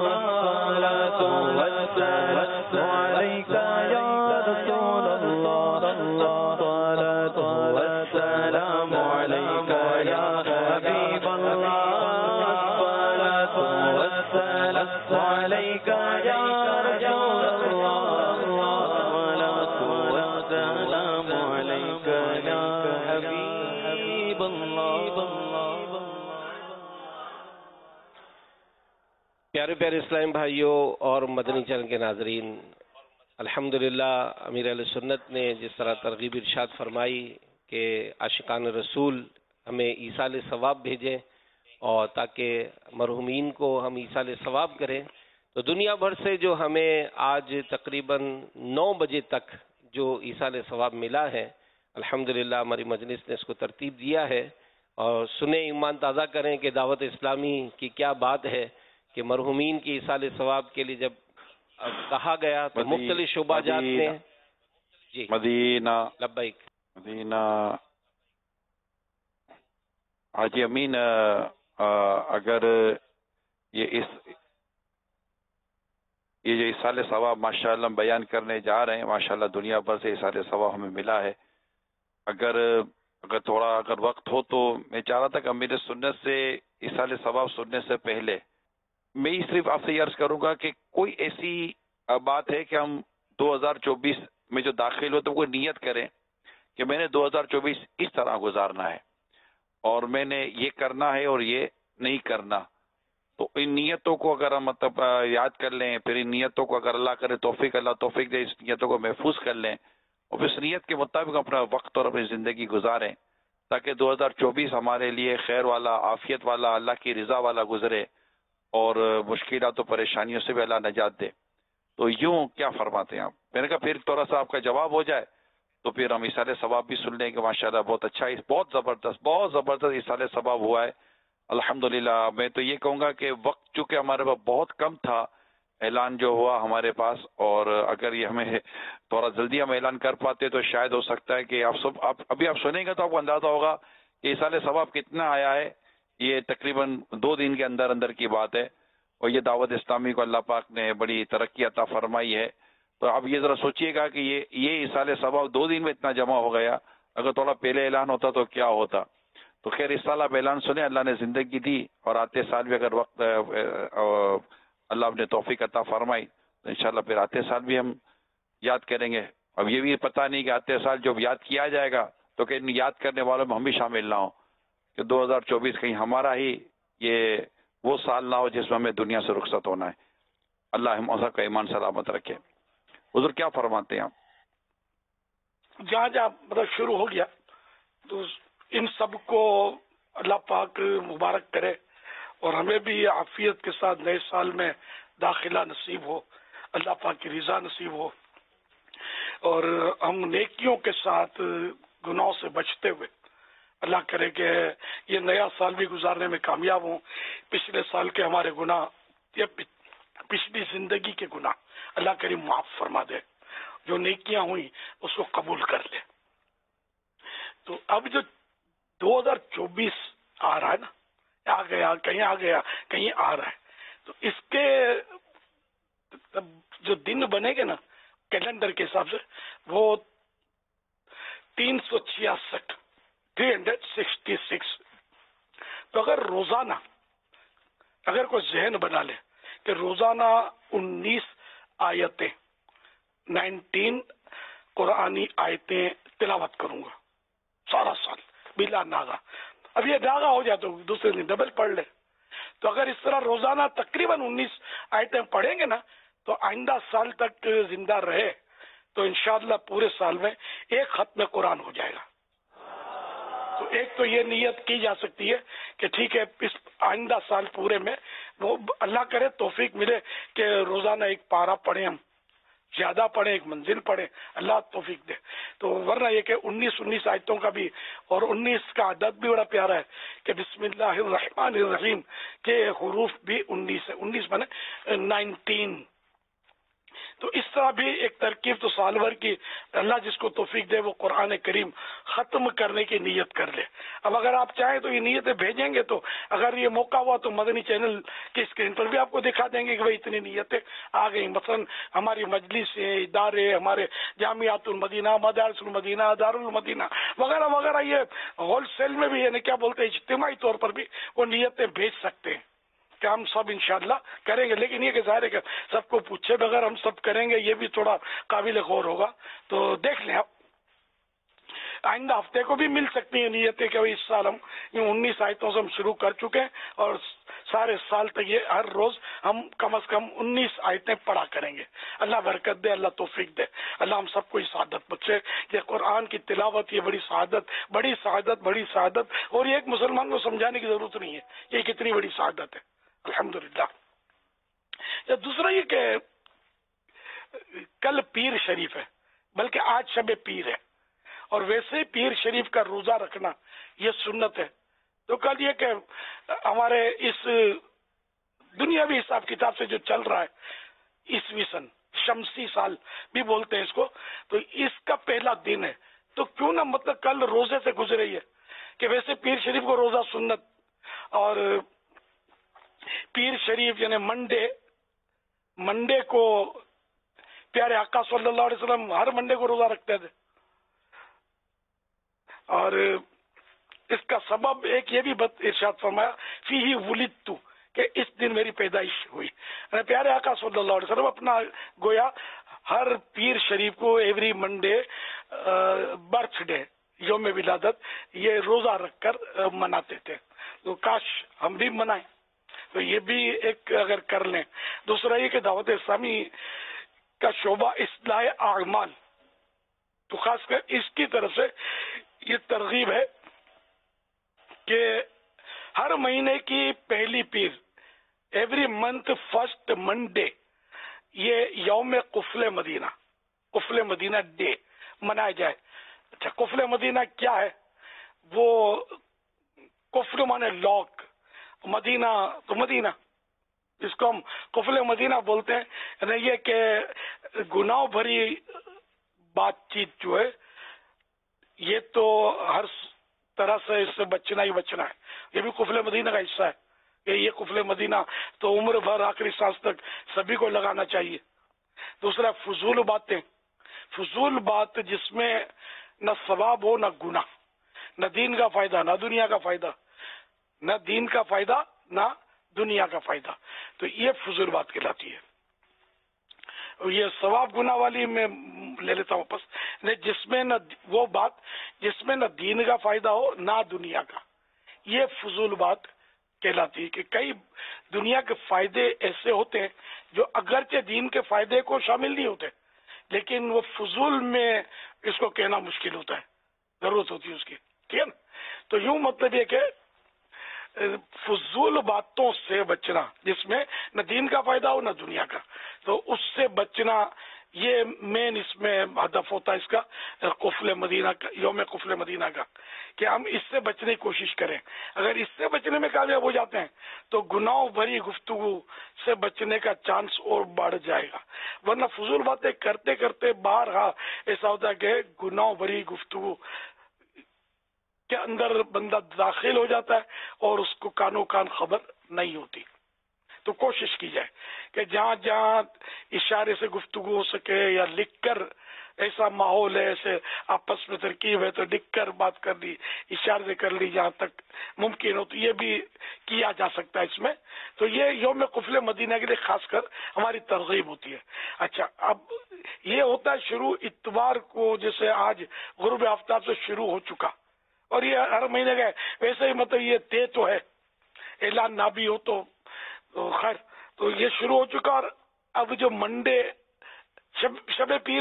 अस्सलातु वस्सलामु अलैका या रसूलल्लाह, अस्सलातु वस्सलामु अलैका या हबीबल्लाह, अस्सलातु वस्सलामु अलैका या रसूलल्लाह, अस्सलातु वस्सलामु अलैका या हबीबल्लाह। प्यारे प्यारे इस्लामी भाइयों और मदनी चैनल के नाजरीन, अल्हम्दुलिल्लाह अमीर अहले सुन्नत ने जिस तरह तरगीब इरशाद फरमाई कि आशिकान रसूल हमें ईसाल सवाब भेजें और ताकि मरहुमीन को हम ईसाल सवाब करें, तो दुनिया भर से जो हमें आज तकरीबन 9 बजे तक जो ईसाल सवाब मिला है, अल्हम्दुलिल्लाह हमारी मजलिस ने इसको तरतीब दिया है। और सुने ईमान ताज़ा करें कि दावत इस्लामी की क्या बात है कि मरहुमीन की ईसाल सवाब के लिए जब कहा गया तो मुख्तलिफ शोबाजात ने जी मदीना लब्बैक मदीना حاجی امین اگر یہ جو اصال ثواب ماشاءاللہ ہم بیان کرنے جا رہے ہیں، ماشاءاللہ دنیا بھر سے اصال ثواب ہمیں ملا ہے. اگر تھوڑا وقت ہو تو میں چاہ رہا تھا کہ امیر سنت سے اصال ثواب سننے سے پہلے میں صرف آپ سے یہ عرض کروں گا کہ کوئی ایسی بات ہے کہ ہم 2024 میں جو داخل ہو تو کوئی نیت کریں کہ میں نے 2024 اس طرح گزارنا ہے اور میں نے یہ کرنا ہے اور یہ نہیں کرنا. تو ان نیتوں کو اگر ہم مطلب یاد کر لیں، پھر ان نیتوں کو اگر اللہ کرے اللہ توفیق دے، اس نیتوں کو محفوظ کر لیں اور پھر اس نیت کے مطابق اپنا وقت اور اپنی زندگی گزاریں تاکہ 2024 ہمارے لیے خیر والا، عافیت والا، اللہ کی رضا والا گزرے اور مشکلات و پریشانیوں سے بھی اللہ نجات دے. تو یوں کیا فرماتے ہیں آپ؟ میں نے کہا پھر تھوڑا سا آپ کا جواب ہو جائے تو پھر ہم اصال ثواب بھی سن لیں گے. ماشاءاللہ بہت اچھا، بہت زبردست اصال ثواب ہوا ہے الحمدللہ. میں تو یہ کہوں گا کہ وقت چونکہ ہمارے پاس بہت کم تھا، اعلان جو ہوا ہمارے پاس، اور اگر یہ ہمیں تھوڑا جلدی ہم اعلان کر پاتے تو شاید ہو سکتا ہے کہ ابھی آپ سنیں گے تو آپ کو اندازہ ہوگا کہ اصال ثواب کتنا آیا ہے. یہ تقریباً 2 دن کے اندر کی بات ہے، اور یہ دعوت اسلامی کو اللہ پاک نے بڑی ترقی عطا فرمائی ہے. تو اب یہ ذرا سوچئے گا کہ یہ اصال ثواب 2 دن میں اتنا جمع ہو گیا، اگر تھوڑا پہلے اعلان ہوتا تو کیا ہوتا. تو خیر اس سال آپ اعلان سنیں، اللہ نے زندگی دی اور آتے سال بھی اگر وقت اللہ نے توفیق عطا فرمائی تو انشاءاللہ پھر آتے سال بھی ہم یاد کریں گے. اب یہ بھی پتہ نہیں کہ آتے سال جب یاد کیا جائے گا تو کہ یاد کرنے والوں میں ہم بھی شامل نہ ہوں، کہ 2024 کہیں ہمارا ہی یہ وہ سال نہ ہو جس میں ہمیں دنیا سے رخصت ہونا ہے. اللہ ہم سب کا ایمان سلامت رکھے. حضور کیا فرماتے ہیں آپ؟ جہاں مطلب شروع ہو گیا تو ان سب کو اللہ پاک مبارک کرے اور ہمیں بھی عافیت کے ساتھ نئے سال میں داخلہ نصیب ہو، اللہ پاک کی رضا نصیب ہو، اور ہم نیکیوں کے ساتھ گناہوں سے بچتے ہوئے اللہ کرے کہ یہ نیا سال بھی گزارنے میں کامیاب ہوں. پچھلے سال کے ہمارے گناہ یا پچھلی زندگی کے گناہ اللہ کریم معاف فرما دے، جو نیکیاں ہوئیں اس کو قبول کر لے. تو اب جو 2024 آ رہا ہے نا، آ گیا کہیں آ رہا ہے، تو اس کے جو دن بنے گے نا کیلنڈر کے حساب سے وہ 366. تو اگر روزانہ اگر کوئی ذہن بنا لے کہ روزانہ 19 آیتیں 19 قرآنی آیتیں تلاوت کروں گا سارا سال بلا ناغا، اب یہ ناغا ہو جائے تو دوسرے دن ڈبل پڑھ لے. تو اگر اس طرح روزانہ تقریباً 19 آیتیں پڑھیں گے نا تو آئندہ سال تک زندہ رہے تو انشاءاللہ پورے سال میں ایک ختم قرآن ہو جائے گا. تو ایک تو یہ نیت کی جا سکتی ہے کہ ٹھیک ہے اس آئندہ سال پورے میں وہ اللہ کرے توفیق ملے کہ روزانہ ایک پارہ پڑھیں، ہم زیادہ پڑھیں، ایک منزل پڑھیں، اللہ توفیق دے. تو ورنہ یہ کہ 19 آیتوں کا بھی اور 19 کا عدد بھی بڑا پیارا ہے کہ بسم اللہ الرحمن الرحیم کے حروف بھی 19 ہے، 19 بنے 19. تو اس طرح بھی ایک ترکیب تو سال بھر کی اللہ جس کو توفیق دے وہ قرآن کریم ختم کرنے کی نیت کر لے. اب اگر آپ چاہیں تو یہ نیتیں بھیجیں گے تو اگر یہ موقع ہوا تو مدنی چینل کی اسکرین پر بھی آپ کو دکھا دیں گے کہ بھائی اتنی نیتیں آ گئی. مثلا ہماری مجلس ادارے، ہمارے جامعات المدینہ، مدارس المدینہ، دارالمدینہ وغیرہ وغیرہ، یہ ہول سیل میں بھی یعنی کیا بولتے ہیں اجتماعی طور پر بھی وہ نیتیں بھیج سکتے ہیں کہ ہم سب انشاءاللہ کریں گے. لیکن یہ کہ ظاہر ہے کہ سب کو پوچھے بغیر ہم سب کریں گے یہ بھی تھوڑا قابل غور ہوگا. تو دیکھ لیں آپ آئندہ ہفتے کو بھی مل سکتی ہیں نیتیں کہ اس سال ہم 19 آیتوں سے ہم شروع کر چکے ہیں اور سارے سال تک یہ ہر روز ہم کم از کم 19 آیتیں پڑھا کریں گے. اللہ برکت دے، اللہ توفیق دے، اللہ ہم سب کو سعادت بخشے. یہ قرآن کی تلاوت یہ بڑی سعادت، بڑی سعادت، بڑی سعادت، اور یہ ایک مسلمان کو سمجھانے کی ضرورت نہیں ہے یہ کتنی بڑی سعادت ہے الحمدللہ. دوسرا یہ کہ کل پیر شریف ہے، بلکہ آج شب پیر ہے، اور ویسے پیر شریف کا روزہ رکھنا یہ سنت ہے. تو کل یہ کہ ہمارے اس دنیاوی حساب کتاب سے جو چل رہا ہے عیسوی سن شمسی سال بھی بولتے ہیں اس کو، تو اس کا پہلا دن ہے. تو کیوں نہ مطلب کل روزے سے گزرے ہے کہ ویسے پیر شریف کو روزہ سنت اور پیر شریف یعنی منڈے کو پیارے آقا صلی اللہ علیہ وسلم ہر منڈے کو روزہ رکھتے تھے، اور اس کا سبب ایک یہ بھی ارشاد فرمایا فیہ ولدت، کہ اس دن میری پیدائش ہوئی. پیارے آقا صلی اللہ علیہ وسلم اپنا گویا ہر پیر شریف کو ایوری منڈے برتھ ڈے یوم ولادت یہ روزہ رکھ کر مناتے تھے. تو کاش ہم بھی منائیں، تو یہ بھی ایک اگر کر لیں. دوسرا یہ کہ دعوت اسلامی کا شعبہ اصلاح اعمال، تو خاص کر اس کی طرف سے یہ ترغیب ہے کہ ہر مہینے کی پہلی پیر ایوری منتھ فرسٹ منڈے یہ یوم قفل مدینہ ڈے منایا جائے. اچھا، قفل مدینہ کیا ہے؟ وہ قفل مانے لاک، مدینہ تو مدینہ، جس کو ہم قفل مدینہ بولتے ہیں. یعنی یہ کہ گناہ بھری بات چیت جو ہے یہ تو ہر طرح سے اس سے بچنا ہی بچنا ہے. یہ بھی قفل مدینہ کا حصہ ہے کہ یہ قفل مدینہ تو عمر بھر آخری سانس تک سبھی کو لگانا چاہیے. دوسرا فضول بات جس میں نہ ثواب ہو نہ گناہ، نہ دین کا فائدہ نہ دنیا کا فائدہ، نہ دین کا فائدہ نہ دنیا کا فائدہ، تو یہ فضول بات کہلاتی ہے. یہ ثواب گناہ والی میں لے لیتا ہوں واپس، جس میں نہ وہ بات جس میں نہ دین کا فائدہ ہو نہ دنیا کا، یہ فضول بات کہلاتی ہے. کہ کئی دنیا کے فائدے ایسے ہوتے ہیں جو اگرچہ دین کے فائدے کو شامل نہیں ہوتے، لیکن وہ فضول میں اس کو کہنا مشکل ہوتا ہے، ضرورت ہوتی ہے اس کی، ٹھیک ہے نا. تو یوں مطلب یہ کہ فضول باتوں سے بچنا جس میں نہ دین کا فائدہ ہو نہ دنیا کا، تو اس سے بچنا یہ مین اس میں ہدف ہوتا ہے اس کا قفل مدینہ کا، یوم قفل مدینہ کا، کہ ہم اس سے بچنے کی کوشش کریں. اگر اس سے بچنے میں کامیاب ہو جاتے ہیں تو گناہ بھری گفتگو سے بچنے کا چانس اور بڑھ جائے گا. ورنہ فضول باتیں کرتے کرتے باہر ایسا ہوتا ہے کہ گناہ بھری گفتگو کے اندر بندہ داخل ہو جاتا ہے اور اس کو کانوں کان خبر نہیں ہوتی. تو کوشش کی جائے کہ جہاں جہاں اشارے سے گفتگو ہو سکے یا لکھ کر، ایسا ماحول ہے ایسے آپس میں ترکیب ہے تو لکھ کر بات کر لی، اشارے سے کر لی جہاں تک ممکن ہو، تو یہ بھی کیا جا سکتا ہے اس میں. تو یہ یوم قفل مدینہ کے لیے خاص کر ہماری ترغیب ہوتی ہے. اچھا، اب یہ ہوتا ہے شروع اتوار کو، جیسے آج غروب آفتاب سے شروع ہو چکا، اور یہ ہر مہینے کا ویسے ہی مطلب یہ طے تو ہے، اعلان نہ بھی ہو تو خیر. تو یہ شروع ہو چکا، اور اب جو منڈے شب پیر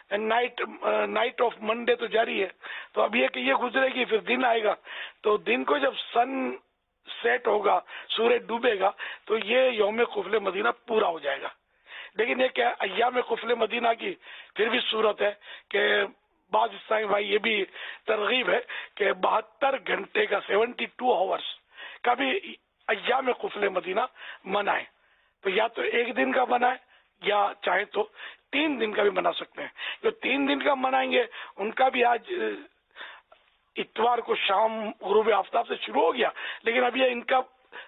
نائٹ آف منڈے تو جاری ہے. تو اب یہ کہ یہ گزرے گی، پھر دن آئے گا، تو دن کو جب سن سیٹ ہوگا، سورج ڈوبے گا، تو یہ یوم قفل مدینہ پورا ہو جائے گا. لیکن یہ کہ ایام قفل مدینہ کی پھر بھی صورت ہے کہ بعض اسلامی بھائی یہ بھی ترغیب ہے کہ 72 گھنٹے کا 72 آورز کا بھی ایام قفل مدینہ منائیں. تو یا تو ایک دن کا منائیں یا چاہے تو 3 دن کا بھی منا سکتے ہیں. جو 3 دن کا منائیں گے ان کا بھی آج اتوار کو شام غروب آفتاب سے شروع ہو گیا، لیکن اب یہ ان کا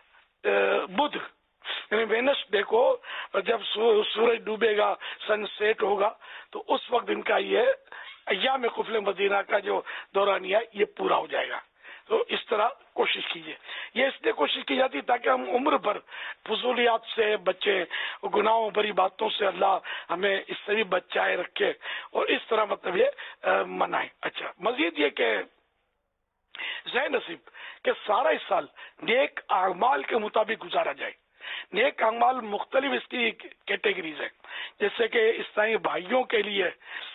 بدھ یعنی وینسڈے کو جب سورج ڈوبے گا، سن سیٹ ہوگا، تو اس وقت ان کا یہ ایام قفل مدینہ کا جو دورانیہ یہ پورا ہو جائے گا. تو اس طرح کوشش کیجیے. یہ اس لیے کوشش کی جاتی تاکہ ہم عمر بھر فضولیات سے بچیں، گناہوں بھری باتوں سے اللہ ہمیں اس سے بھی بچائے رکھے، اور اس طرح مطلب یہ منائیں. اچھا، مزید یہ کہ ذہن نصیب کہ سارا اس سال نیک اعمال کے مطابق گزارا جائے. نیک اعمال مختلف اس کی کیٹیگریز ہیں، جیسے کہ اسلامی بھائیوں کے لیے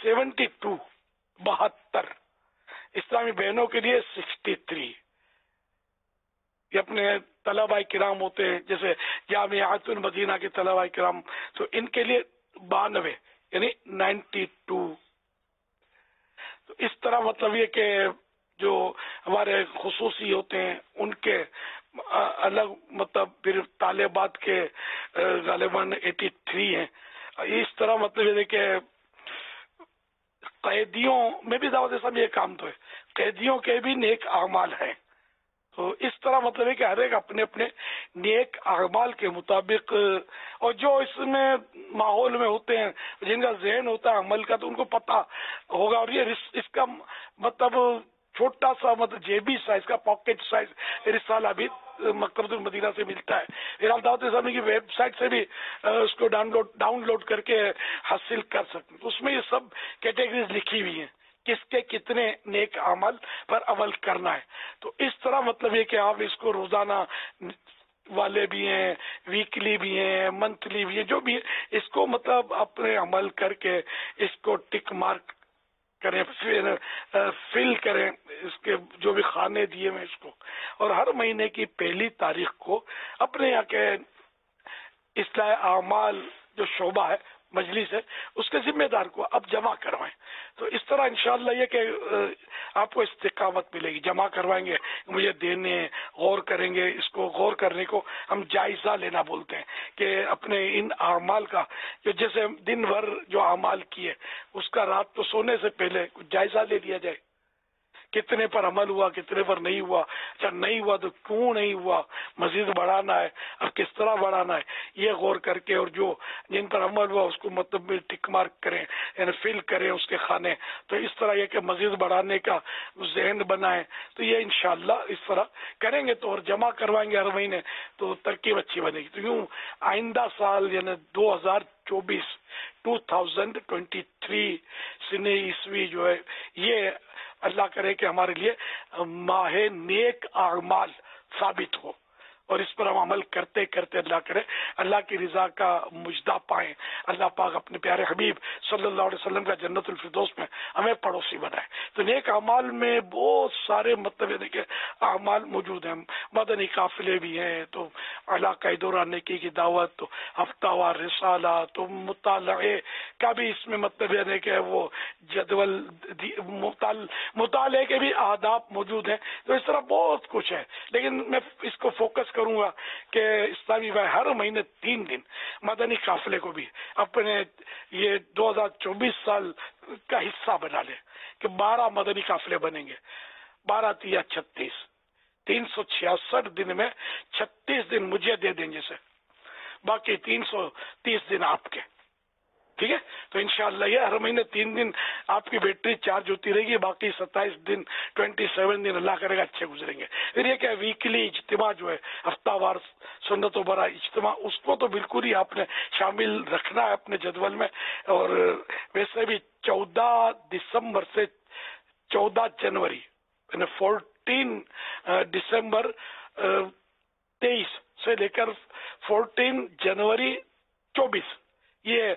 72 اسلامی بہنوں کے لیے 63. یہ اپنے طلباء کرام ہوتے ہیں جیسے جامعات المدینہ کے طلباء کرام، تو ان کے لیے 92 یعنی 92. تو اس طرح مطلب یہ کہ جو ہمارے خصوصی ہوتے ہیں ان کے الگ مطلب پھر طالبات کے غالباً 83 ہیں. اس طرح مطلب یہ کہ قیدیوں میں بھی دعوت اسلامی یہ کام تو ہے، قیدیوں کے بھی نیک اعمال ہیں. تو اس طرح مطلب ہے کہ ہر ایک اپنے اپنے نیک اعمال کے مطابق، اور جو اس میں ماحول میں ہوتے ہیں جن کا ذہن ہوتا ہے عمل کا، تو ان کو پتہ ہوگا. اور یہ اس کا مطلب چھوٹا سا مطلب جیبی سائز کا پاکٹ سائز رسالہ بھی مکتبۃ المدینہ سے ملتا ہے. فیلحال دعوت اسلامی کی ویب سائٹ سے بھی اس کو ڈاؤن لوڈ کر کے حاصل کر سکتے ہیں. اس میں یہ سب کیٹیگریز لکھی ہوئی ہیں، کس کے کتنے نیک عمل پر عمل کرنا ہے. تو اس طرح مطلب یہ کہ آپ اس کو روزانہ والے بھی ہیں، ویکلی بھی ہیں، منتھلی بھی ہیں، جو بھی ہے اس کو مطلب اپنے عمل کر کے اس کو ٹک مارک کریں، فل کریں اس کے جو بھی خانے دیے میں اس کو. اور ہر مہینے کی پہلی تاریخ کو اپنے یہاں کے اصلاح اعمال جو شعبہ ہے، مجلس ہے، اس کے ذمہ دار کو اب جمع کروائیں. تو اس طرح انشاءاللہ یہ کہ آپ کو استقامت ملے گی. جمع کروائیں گے، مجھے دینے، غور کریں گے. اس کو غور کرنے کو ہم جائزہ لینا بولتے ہیں، کہ اپنے ان اعمال کا جو جیسے دن بھر جو اعمال کیے اس کا رات کو سونے سے پہلے کچھ جائزہ لے لیا جائے. کتنے پر عمل ہوا، کتنے پر نہیں ہوا، اچھا نہیں ہوا تو کیوں نہیں ہوا، مزید بڑھانا ہے، اب کس طرح بڑھانا ہے، یہ غور کر کے. اور جو جن پر عمل ہوا اس کو مطلب ٹک مارک کریں، یعنی فل کریں اس کے خانے. تو اس طرح یہ کہ مزید بڑھانے کا ذہن بنائیں. تو یہ انشاءاللہ اس طرح کریں گے تو، اور جمع کروائیں گے ہر مہینے، تو ترکیب اچھی بنے گی. تو یوں آئندہ سال یعنی 2023 سنہ عیسوی جو ہے، یہ اللہ کرے کہ ہمارے لیے ماہ نیک اعمال ثابت ہو، اور اس پر ہم عمل کرتے کرتے اللہ کرے اللہ کی رضا کا مجدہ پائیں. اللہ پاک اپنے پیارے حبیب صلی اللہ علیہ وسلم کا جنت الفردوس میں ہمیں پڑوسی بنائے. تو نیک اعمال میں بہت سارے مطلب دیکھیں اعمال موجود ہیں. مدنی قافلے بھی ہیں، تو علاقہ دورہ نیکی کی دعوت، تو ہفتہ وار رسالہ، تو مطالعے کا بھی اس میں مطلب ہے کہ وہ جدول مطالعے کے بھی آداب موجود ہیں. تو اس طرح بہت کچھ ہے، لیکن میں اس کو فوکس کروں گا کہ اسلامی بھائی ہر مہینے 3 دن مدنی قافلے کو بھی اپنے یہ 2024 سال کا حصہ بنا لے، کہ 12 مدنی قافلے بنیں گے. 12 یا 36، 366 دن میں 36 دن مجھے دے دیں جیسے، باقی 330 دن آپ کے. ٹھیک ہے؟ تو انشاءاللہ یہ ہر مہینے 3 دن آپ کی بیٹری چارج ہوتی رہے گی، باقی 27 دن 27 دن اللہ کرے گا اچھے گزریں گے. پھر یہ کہ ویکلی اجتماع جو ہے، ہفتہ وار سنت و برا اجتماع، اس کو تو بالکل ہی آپ نے شامل رکھنا ہے اپنے جدول میں. اور ویسے بھی 14 دسمبر سے 14 جنوری یعنی 14 دسمبر 23 سے لے کر 14 جنوری 24 یہ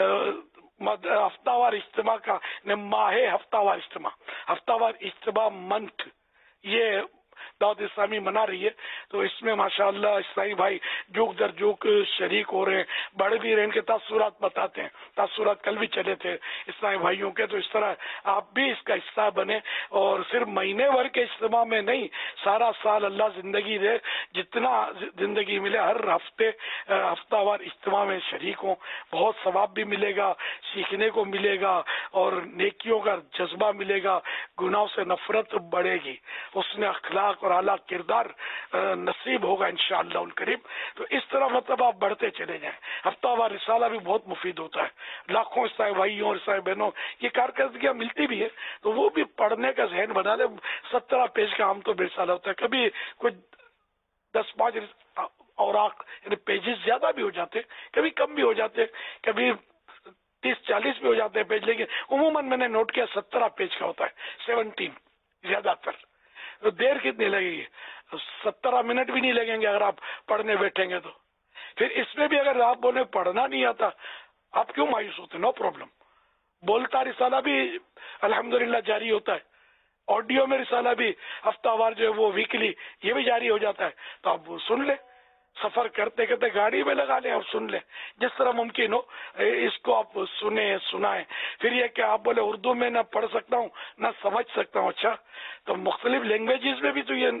ہفتہ وار اجتماع کا ماہ ہفتہ وار اجتماع منتھ یہ دعوت اسلامی منا رہی ہے. تو اس میں ماشاءاللہ اسلامی بھائی جوک در جوک شریک ہو رہے ہیں، بڑھ بھی رہے ہیں، ان کے تاثرات بتاتے ہیں. تاثرات کل بھی چلے تھے اسلامی بھائیوں کے. تو اس طرح آپ بھی اس کا حصہ بنے، اور صرف مہینے بھر کے اجتماع میں نہیں، سارا سال اللہ زندگی دے، جتنا زندگی ملے ہر ہفتے ہفتہ وار اجتماع میں شریک ہوں. بہت ثواب بھی ملے گا، سیکھنے کو ملے گا، اور نیکیوں کا جذبہ ملے گا، گناہوں سے نفرت بڑھے گی، اس میں اخلاق اور اعلیٰ کردار نصیب ہوگا انشاءاللہ الکریم. تو اس طرح مطلب آپ بڑھتے چلے جائیں. ہفتہ وار رسالہ بھی بہت مفید ہوتا ہے، لاکھوں عیسائی بھائیوں اور عیسائی بہنوں یہ کارکردگیاں ملتی بھی ہے، تو وہ بھی پڑھنے کا ذہن بنا لے. 17 پیج کا عام طور پہ رسالہ ہوتا ہے، کبھی کچھ 10-5 اوراق یعنی پیجز زیادہ بھی ہو جاتے، کبھی کم بھی ہو جاتے، کبھی 30-40 بھی ہو جاتے ہیں پیج، لیکن عموماً میں نے نوٹ کیا 17 پیج کا ہوتا ہے، 17 زیادہ تر. تو دیر کتنی لگے گی؟ 17 منٹ بھی نہیں لگیں گے اگر آپ پڑھنے بیٹھیں گے. تو پھر اس میں بھی اگر آپ بولے پڑھنا نہیں آتا، آپ کیوں مایوس ہوتے؟ No problem. بولتا رسالہ بھی الحمدللہ جاری ہوتا ہے، آڈیو میں رسالہ بھی ہفتہ وار جو ہے وہ ویکلی یہ بھی جاری ہو جاتا ہے. تو آپ وہ سن لیں، سفر کرتے کرتے گاڑی میں لگا لیں اور سن لیں، جس طرح ممکن ہو اس کو آپ سنائیں. پھر یہ کہ آپ بولے اردو میں نہ پڑھ سکتا ہوں نہ سمجھ سکتا ہوں، اچھا تو مختلف لینگویجز میں بھی تو یہ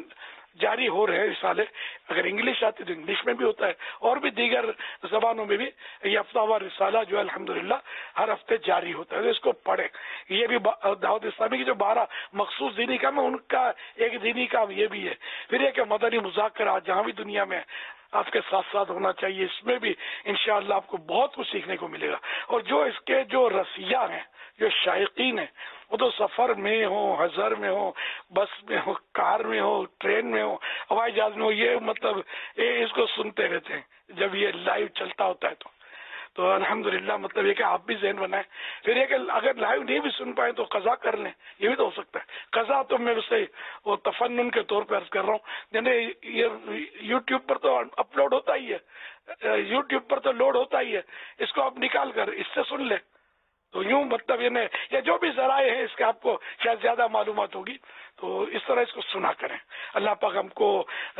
جاری ہو رہے ہیں رسالے. اگر انگلش آتی تو انگلش میں بھی ہوتا ہے اور بھی دیگر زبانوں میں بھی یہ ہفتہ وار رسالہ جو ہے الحمدللہ ہر ہفتے جاری ہوتا ہے. اس کو پڑھیں. یہ بھی دعوت اسلامی کی جو 12 مخصوص دینی کام ہے ان کا ایک دینی کام یہ بھی ہے. پھر یہ کہ مدنی مذاکرات جہاں بھی دنیا میں آپ کے ساتھ ساتھ ہونا چاہیے. اس میں بھی انشاءاللہ آپ کو بہت کچھ سیکھنے کو ملے گا. اور جو اس کے جو رسیہ ہیں جو شائقین ہیں وہ تو سفر میں ہو, حضر میں ہو, بس میں ہو, کار میں ہو, ٹرین میں ہو, ہوائی جہاز میں ہو, یہ مطلب یہ اس کو سنتے رہتے ہیں جب یہ لائیو چلتا ہوتا ہے. تو الحمدللہ مطلب یہ کہ آپ بھی ذہن بنائیں. پھر یہ کہ اگر لائیو نہیں بھی سن پائیں تو قضا کر لیں, یہ بھی تو ہو سکتا ہے. قضا تو میں اسے وہ تفنن کے طور پہ عرض کر رہا ہوں. یعنی یہ یوٹیوب پر تو اپلوڈ ہوتا ہی ہے, یوٹیوب پر تو لوڈ ہوتا ہی ہے, اس کو آپ نکال کر اس سے سن لیں. تو یوں مطلب یہ جو بھی ذرائع ہیں اس کے آپ کو شاید زیادہ معلومات ہوگی تو اس طرح اس کو سنا کریں. اللہ پاک ہم کو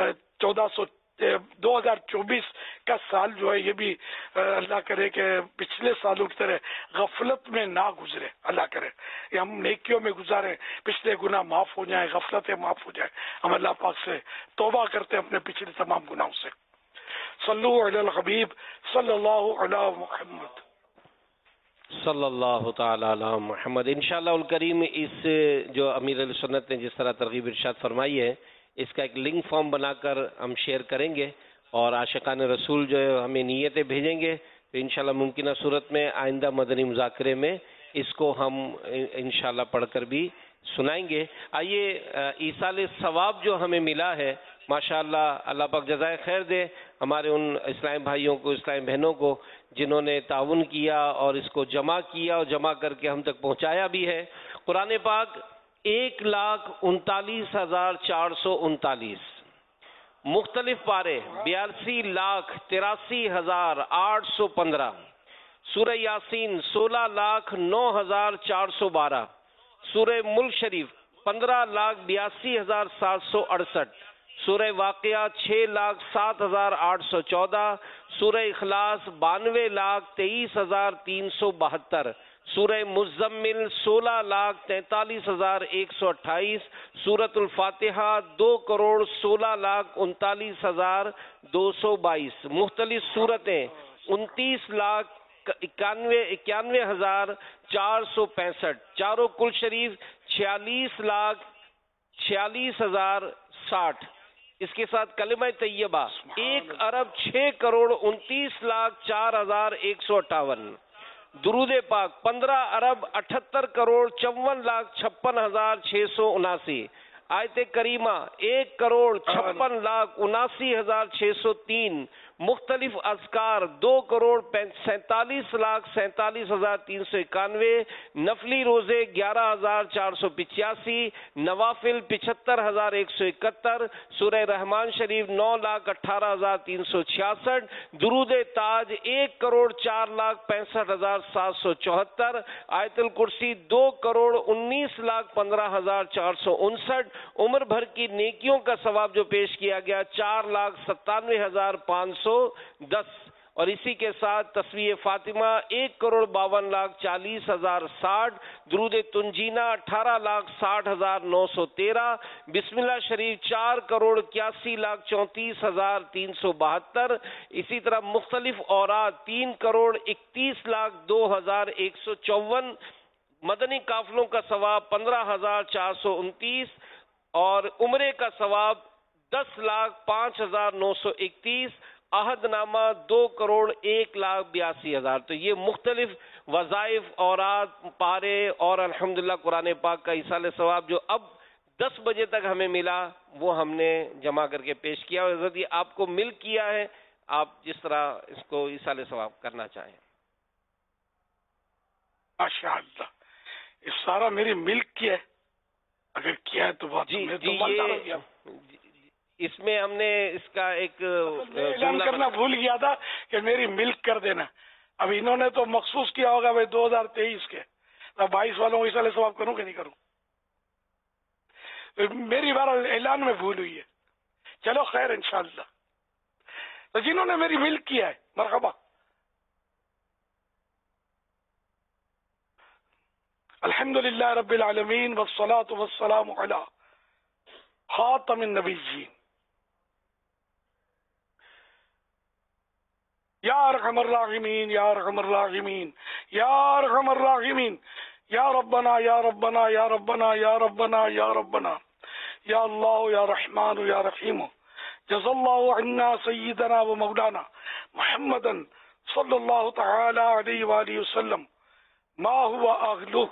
2024 کا سال جو ہے یہ بھی اللہ کرے کہ پچھلے سالوں کی طرح غفلت میں نہ گزرے. اللہ کرے کہ ہم نیکیوں میں گزاریں, پچھلے گناہ معاف ہو جائیں, غفلتیں معاف ہو جائیں. ہم اللہ پاک سے توبہ کرتے ہیں اپنے پچھلے تمام گناہوں سے. صلو علی الحبیب صلی اللہ علی محمد صلی اللہ تعالی علی محمد. انشاءاللہ الکریم اس جو امیر علیہ سنت نے جس طرح ترغیب ارشاد فرمائی ہے اس کا ایک لنک فارم بنا کر ہم شیئر کریں گے اور عاشقان رسول جو ہے ہمیں نیتیں بھیجیں گے تو انشاءاللہ ممکنہ صورت میں آئندہ مدنی مذاکرے میں اس کو ہم انشاءاللہ پڑھ کر بھی سنائیں گے. آئیے ایصال ثواب جو ہمیں ملا ہے ماشاءاللہ اللہ پاک جزائے خیر دے ہمارے ان اسلام بھائیوں کو, اسلام بہنوں کو جنہوں نے تعاون کیا اور اس کو جمع کیا اور جمع کر کے ہم تک پہنچایا بھی ہے. قرآن پاک 1,39,439 مختلف پارے 82,83,815 سورہ یاسین 16,09,412 سورہ ملک شریف 15,82,768 سورہ واقعہ 6,07,814 سورہ اخلاص 92,23,372 سورہ مزمل 16,43,128 سورۃ الفاتحہ 2,16,39,222 مختلف صورتیں 29,91,465 چاروں کل شریف 46,46,060 اس کے ساتھ کلمہ طیبہ 1,06,29,04,158 درود پاک 15,78,54,56,679 آیت کریمہ 1,56,79,603 مختلف اذکار 2,47,47,391 نفلی روزے 11,485 نوافل 75,171 سورہ رحمان شریف 9,18,366 درود تاج 1,04,65,774 آیت الکرسی 2,19,15,459 عمر بھر کی نیکیوں کا ثواب جو پیش کیا گیا 4,97,510 اور اسی کے ساتھ تسبیح فاطمہ 1,52,40,060 درود تنجینہ 18,60,913 بسم اللہ شریف 4,81,34,372 اسی طرح مختلف اوراد 3,31,02,154 مدنی قافلوں کا ثواب 15,429 اور عمرے کا ثواب 10,05,931 عہد نامہ 2,01,82,000 تو یہ مختلف وظائف اوراد پارے اور الحمدللہ قرآن پاک کا ایصال ثواب جو اب 10 بجے تک ہمیں ملا وہ ہم نے جمع کر کے پیش کیا اور حضرت یہ آپ کو مل کیا ہے آپ جس طرح اس کو ایصال ثواب کرنا چاہیں. ماشاءاللہ یہ سارا میری ملک کی ہے اگر کیا ہے تو بات جی اس میں ہم نے اس کا ایک اعلان کرنا بھول گیا تھا کہ میری ملک کر دینا. اب انہوں نے تو مخصوص کیا ہوگا بھائی 2023 کے 22 والوں کو ایصال ثواب کروں کہ نہیں کروں. میری بار اعلان میں بھول ہوئی ہے. چلو خیر انشاءاللہ تو جنہوں نے میری ملک کیا ہے مرحبا. الحمدللہ رب العالمین والصلاة والسلام علی خاتم النبیین یا ارحم الراحمین یا ارحم الراحمین یا ارحم الراحمین یا ربنا یا ربنا یا ربنا یا ربنا یا ربنا یا اللہ یا رحمان یا رحیم جزا اللہ عنا سیدنا و مولانا محمدا صلی اللہ تعالی علیہ وآلہ وسلم ما هو اغلوه.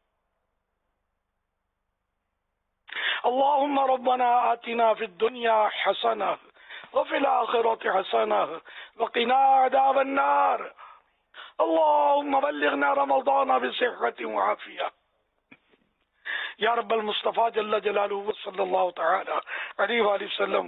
اللهم ربنا آتنا في الدنيا حسنة وفي الآخرة حسنة وقنا عذاب النار. اللهم بلغنا رمضان بصحة وعافية یا رب المصطفیٰ جل جلالہ صلی اللہ تعالی علیہ وآلہ وسلم.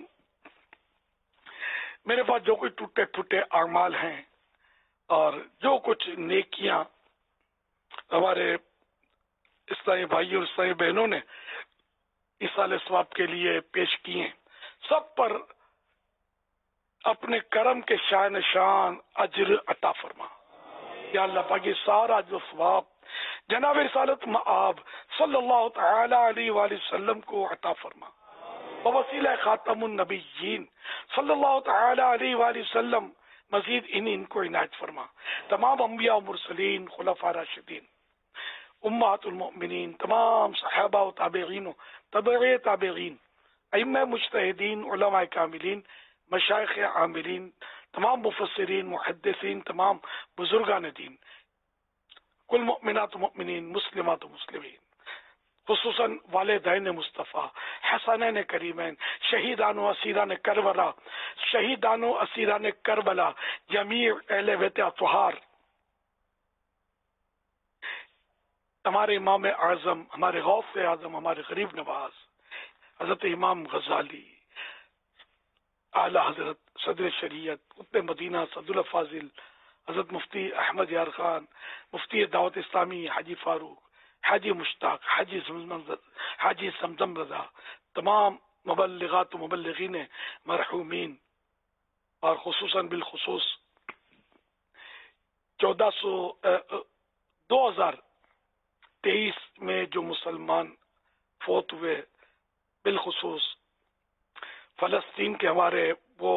میرے پاس جو کوئی ٹوٹے پھوٹے اعمال ہیں اور جو کچھ نیکیاں ہمارے اسلامی بھائیوں اور اسلامی بہنوں نے ایصال ثواب کے لیے پیش کی ہیں، سب پر اپنے کرم کے شان شان اجر عطا فرما. یا اللہ پاک یہ سارا جو ثواب جناب رسالت مآب صلی اللہ تعالی علیہ وآلہ وسلم کو عطا فرما. وسیلہ خاتم النبیین صلی اللہ تعالی علیہ وآلہ وسلم مزید ان کو عنایت فرما. تمام انبیاء و مرسلین، خلفاء راشدین، امہات المؤمنین، تمام صحابہ و تابعین و تبع تابعین، ائمہ مجتہدین، علماء کاملین، مشائخ عاملین، تمام مفسرین، محدثین، تمام بزرگان دین، کل مؤمنات و مؤمنین، مسلمات و مسلمین، خصوصاً والدین مصطفیٰ، حسنین کریمین، شہیدان و اسیران کربلا، شہیدان و اسیران کربلا، جمیع اہل بیت اطہار، ہمارے امام اعظم، ہمارے غوث اعظم، ہمارے غریب نواز حضرت امام غزالی، اعلی حضرت صدر شریعت قطب مدینہ صد الفاضل حضرت مفتی احمد یار خان، مفتی دعوت اسلامی حاجی فاروق، حاجی مشتاق، حاجی زمزم رضا، تمام مبلغات و مبلغین مرحومین، اور خصوصاً بالخصوص 2023 میں جو مسلمان فوت ہوئے، بالخصوص فلسطین کے ہمارے وہ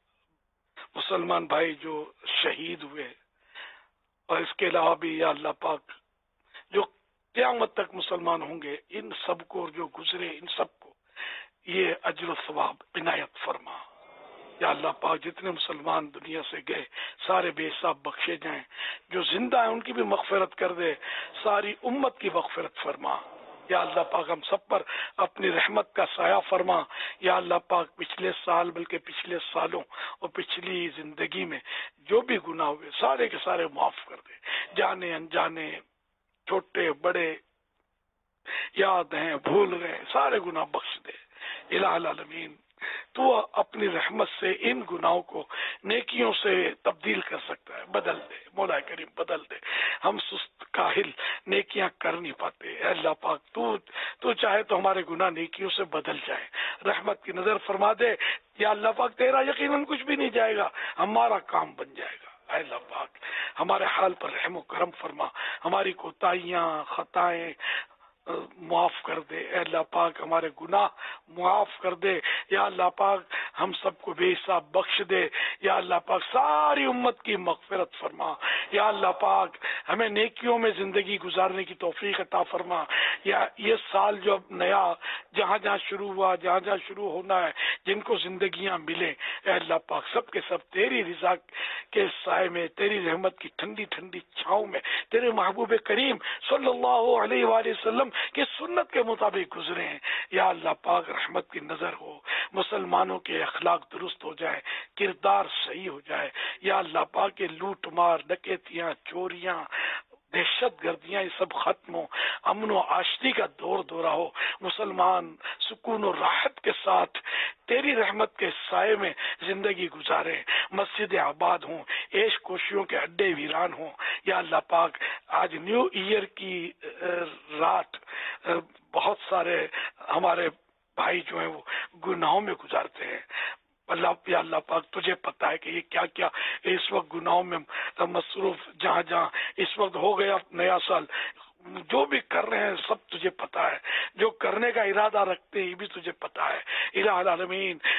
مسلمان بھائی جو شہید ہوئے، اور اس کے علاوہ بھی یا اللہ پاک جو قیامت تک مسلمان ہوں گے، ان سب کو جو گزرے ان سب کو یہ اجر و ثواب عنایت فرما. یا اللہ پاک جتنے مسلمان دنیا سے گئے سارے بے حساب بخشے جائیں، جو زندہ ہیں ان کی بھی مغفرت کر دے، ساری امت کی مغفرت فرما. یا اللہ پاک ہم سب پر اپنی رحمت کا سایہ فرما. یا اللہ پاک پچھلے سال بلکہ پچھلے سالوں اور پچھلی زندگی میں جو بھی گناہ ہوئے سارے کے سارے معاف کر دے، جانے انجانے، چھوٹے بڑے، یاد ہیں بھول گئے، سارے گناہ بخش دے. الہ العالمین تو اپنی رحمت سے ان گناہوں کو نیکیوں سے تبدیل کر سکتا ہے، بدل دے مولا کریم، بدل دے. ہم سست کاہل نیکیاں کر نہیں پاتے. اے اللہ پاک تو چاہے تو ہمارے گناہ نیکیوں سے بدل جائے، رحمت کی نظر فرما دے. یا اللہ پاک تیرا یقیناً کچھ بھی نہیں جائے گا، ہمارا کام بن جائے گا. اے اللہ پاک ہمارے حال پر رحم و کرم فرما، ہماری کوتاہیاں خطائیں معاف کر دے. اے اللہ پاک ہمارے گناہ معاف کر دے. یا اللہ پاک ہم سب کو بے حساب بخش دے. یا اللہ پاک ساری امت کی مغفرت فرما. یا اللہ پاک ہمیں نیکیوں میں زندگی گزارنے کی توفیق عطا فرما. یا یہ سال جو اب نیا جہاں جہاں شروع ہوا، جہاں جہاں شروع ہونا ہے، جن کو زندگیاں ملیں، اے اللہ پاک سب کے سب تیری رضا کے سائے میں، تیری رحمت کی ٹھنڈی ٹھنڈی چھاؤں میں، تیرے محبوب کریم صلی اللہ علیہ وآلہ وسلم کی سنت کے مطابق گزرے ہیں. یا اللہ پاک رحمت کی نظر ہو، مسلمانوں کے اخلاق درست ہو جائے، کردار صحیح ہو جائے. یا اللہ پاک کے لوٹ مار، ڈکیتیاں، چوریاں، دہشت گردیاں، یہ سب ختم ہو، امن و عاشقی کا دور دورہ ہو، مسلمان سکون و راحت کے ساتھ تیری رحمت کے سائے میں زندگی گزارے، مسجد آباد ہوں، عیش کوشیوں کے اڈے ویران ہوں. یا اللہ پاک آج نیو ایئر کی رات بہت سارے ہمارے بھائی جو ہیں وہ گناہوں میں گزارتے ہیں. یا اللہ پاک تجھے پتہ ہے کہ یہ کیا کیا اس وقت گناہوں میں مصروف، جہاں جہاں اس وقت ہو گیا نیا سال، جو بھی کر رہے ہیں سب تجھے پتہ ہے، جو کرنے کا ارادہ رکھتے ہیں یہ بھی تجھے پتہ ہے. الہ العالمین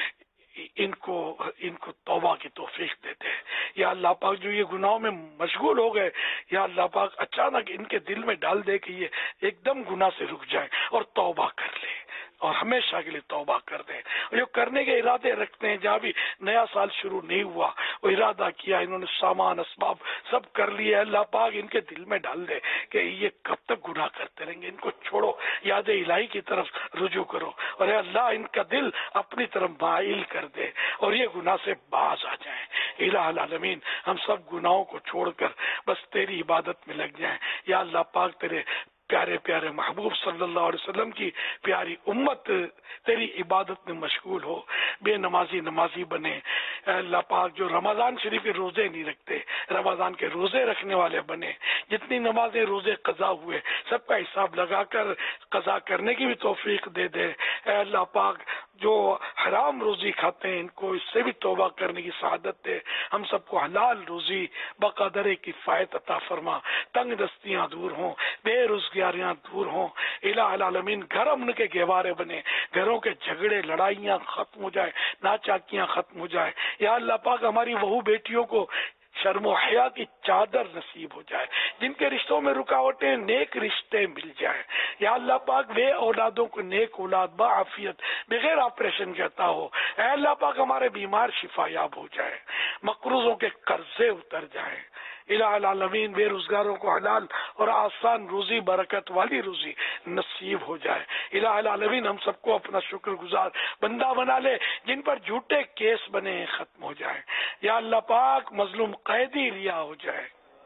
ان کو توبہ کی توفیق دیتے ہیں. یا اللہ پاک جو یہ گناہوں میں مشغول ہو گئے، یا اللہ پاک اچانک ان کے دل میں ڈال دے کہ یہ ایک دم گناہ سے رک جائیں اور توبہ کر لیں اور ہمیشہ کے لیے توبہ کر دیں. اور جو کرنے کے ارادے رکھتے ہیں، جہاں بھی نیا سال شروع نہیں ہوا وہ ارادہ کیا، انہوں نے سامان اسباب سب کر لیے، اللہ پاک ان کے دل میں ڈال دے کہ یہ کب تک گناہ کرتے رہیں گے، ان کو چھوڑو، یاد الہی کی طرف رجوع کرو، اور اے اللہ ان کا دل اپنی طرف مائل کر دے اور یہ گناہ سے باز آ جائیں. الہ العالمین ہم سب گناہوں کو چھوڑ کر بس تیری عبادت میں لگ جائیں. یا اللہ پاک تیرے پیارے پیارے محبوب صلی اللہ علیہ وسلم کی پیاری امت تیری عبادت میں مشغول ہو، بے نمازی بنے. اے اللہ پاک جو رمضان شریف کے روزے نہیں رکھتے، رمضان کے روزے رکھنے والے بنے. جتنی نمازیں روزے قضا ہوئے سب کا حساب لگا کر قضا کرنے کی بھی توفیق دے دے. اے اللہ پاک جو حرام روزی کھاتے ہیں ان کو اس سے بھی توبہ کرنے کی سعادت دے. ہم سب کو حلال روزی بقدر کفایت عطا فرما. تنگ دستیاں دور ہوں، بے روزگاریاں دور ہوں. الہ العالمین گھر امن کے گہوارے بنے، گھروں کے جھگڑے لڑائیاں ختم ہو جائے، ناچاکیاں ختم ہو جائے. یا اللہ پاک ہماری بہو بیٹیوں کو شرم و حیا کی چادر نصیب ہو جائے. جن کے رشتوں میں رکاوٹیں نیک رشتے مل جائیں. یا اللہ پاک بے اولادوں کو نیک اولاد بعافیت بغیر آپریشن کے عطا ہو. اے اللہ پاک ہمارے بیمار شفا یاب ہو جائے، مقروضوں کے قرضے اتر جائیں. الہ العالمین بے روزگاروں کو حلال اور آسان روزی، برکت والی روزی نصیب ہو جائے. الہ العالمین ہم سب کو اپنا شکر گزار بندہ بنا لے. جن پر جھوٹے کیس بنے ہیں ختم ہو جائیں. یا اللہ پاک مظلوم قیدی رہا ہو جائے.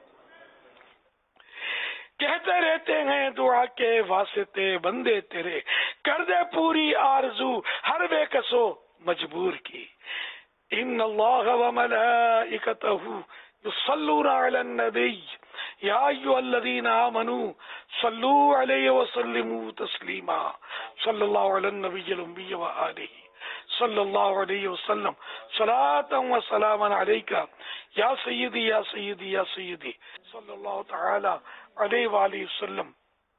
کہتے رہتے ہیں دعا کے واسطے بندے تیرے، کر دے پوری آرزو ہر بے کسو مجبور کی. ان اللہ وملائکتہ یصلون علی النبی یا ایھا الذین آمنوا صلوا علیہ وسلموا تسلیما. صلی اللہ علی النبی الأمی وآلہ صلی اللہ علیہ وسلم صلاۃ و سلاما علیک یا سیدی یا سیدی یا سیدی صلی اللہ تعالی علیہ وآلہ وسلم.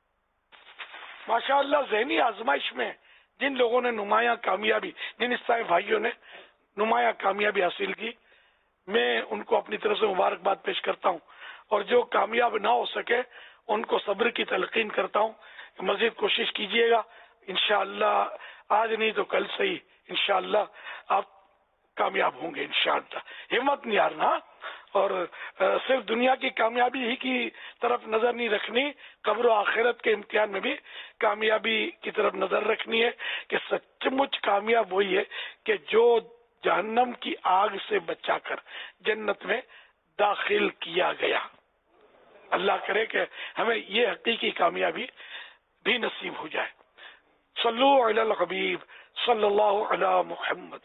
ماشاءاللہ ذہنی آزمائش میں جن لوگوں نے نمایاں کامیابی، جن اسلامی بھائیوں نے نمایاں کامیابی حاصل کی، میں ان کو اپنی طرف سے مبارکباد پیش کرتا ہوں. اور جو کامیاب نہ ہو سکے ان کو صبر کی تلقین کرتا ہوں. مزید کوشش کیجیے گا، انشاءاللہ آج نہیں تو کل سے ہی انشاءاللہ آپ کامیاب ہوں گے انشاءاللہ. ہمت نہیں ہارنا اور صرف دنیا کی کامیابی ہی کی طرف نظر نہیں رکھنی، قبر و آخرت کے امتحان میں بھی کامیابی کی طرف نظر رکھنی ہے کہ سچ مچ کامیاب وہی ہے کہ جو جہنم کی آگ سے بچا کر جنت میں داخل کیا گیا. اللہ کرے کہ ہمیں یہ حقیقی کامیابی بھی نصیب ہو جائے. صلو علی الحبیب صلی اللہ علی محمد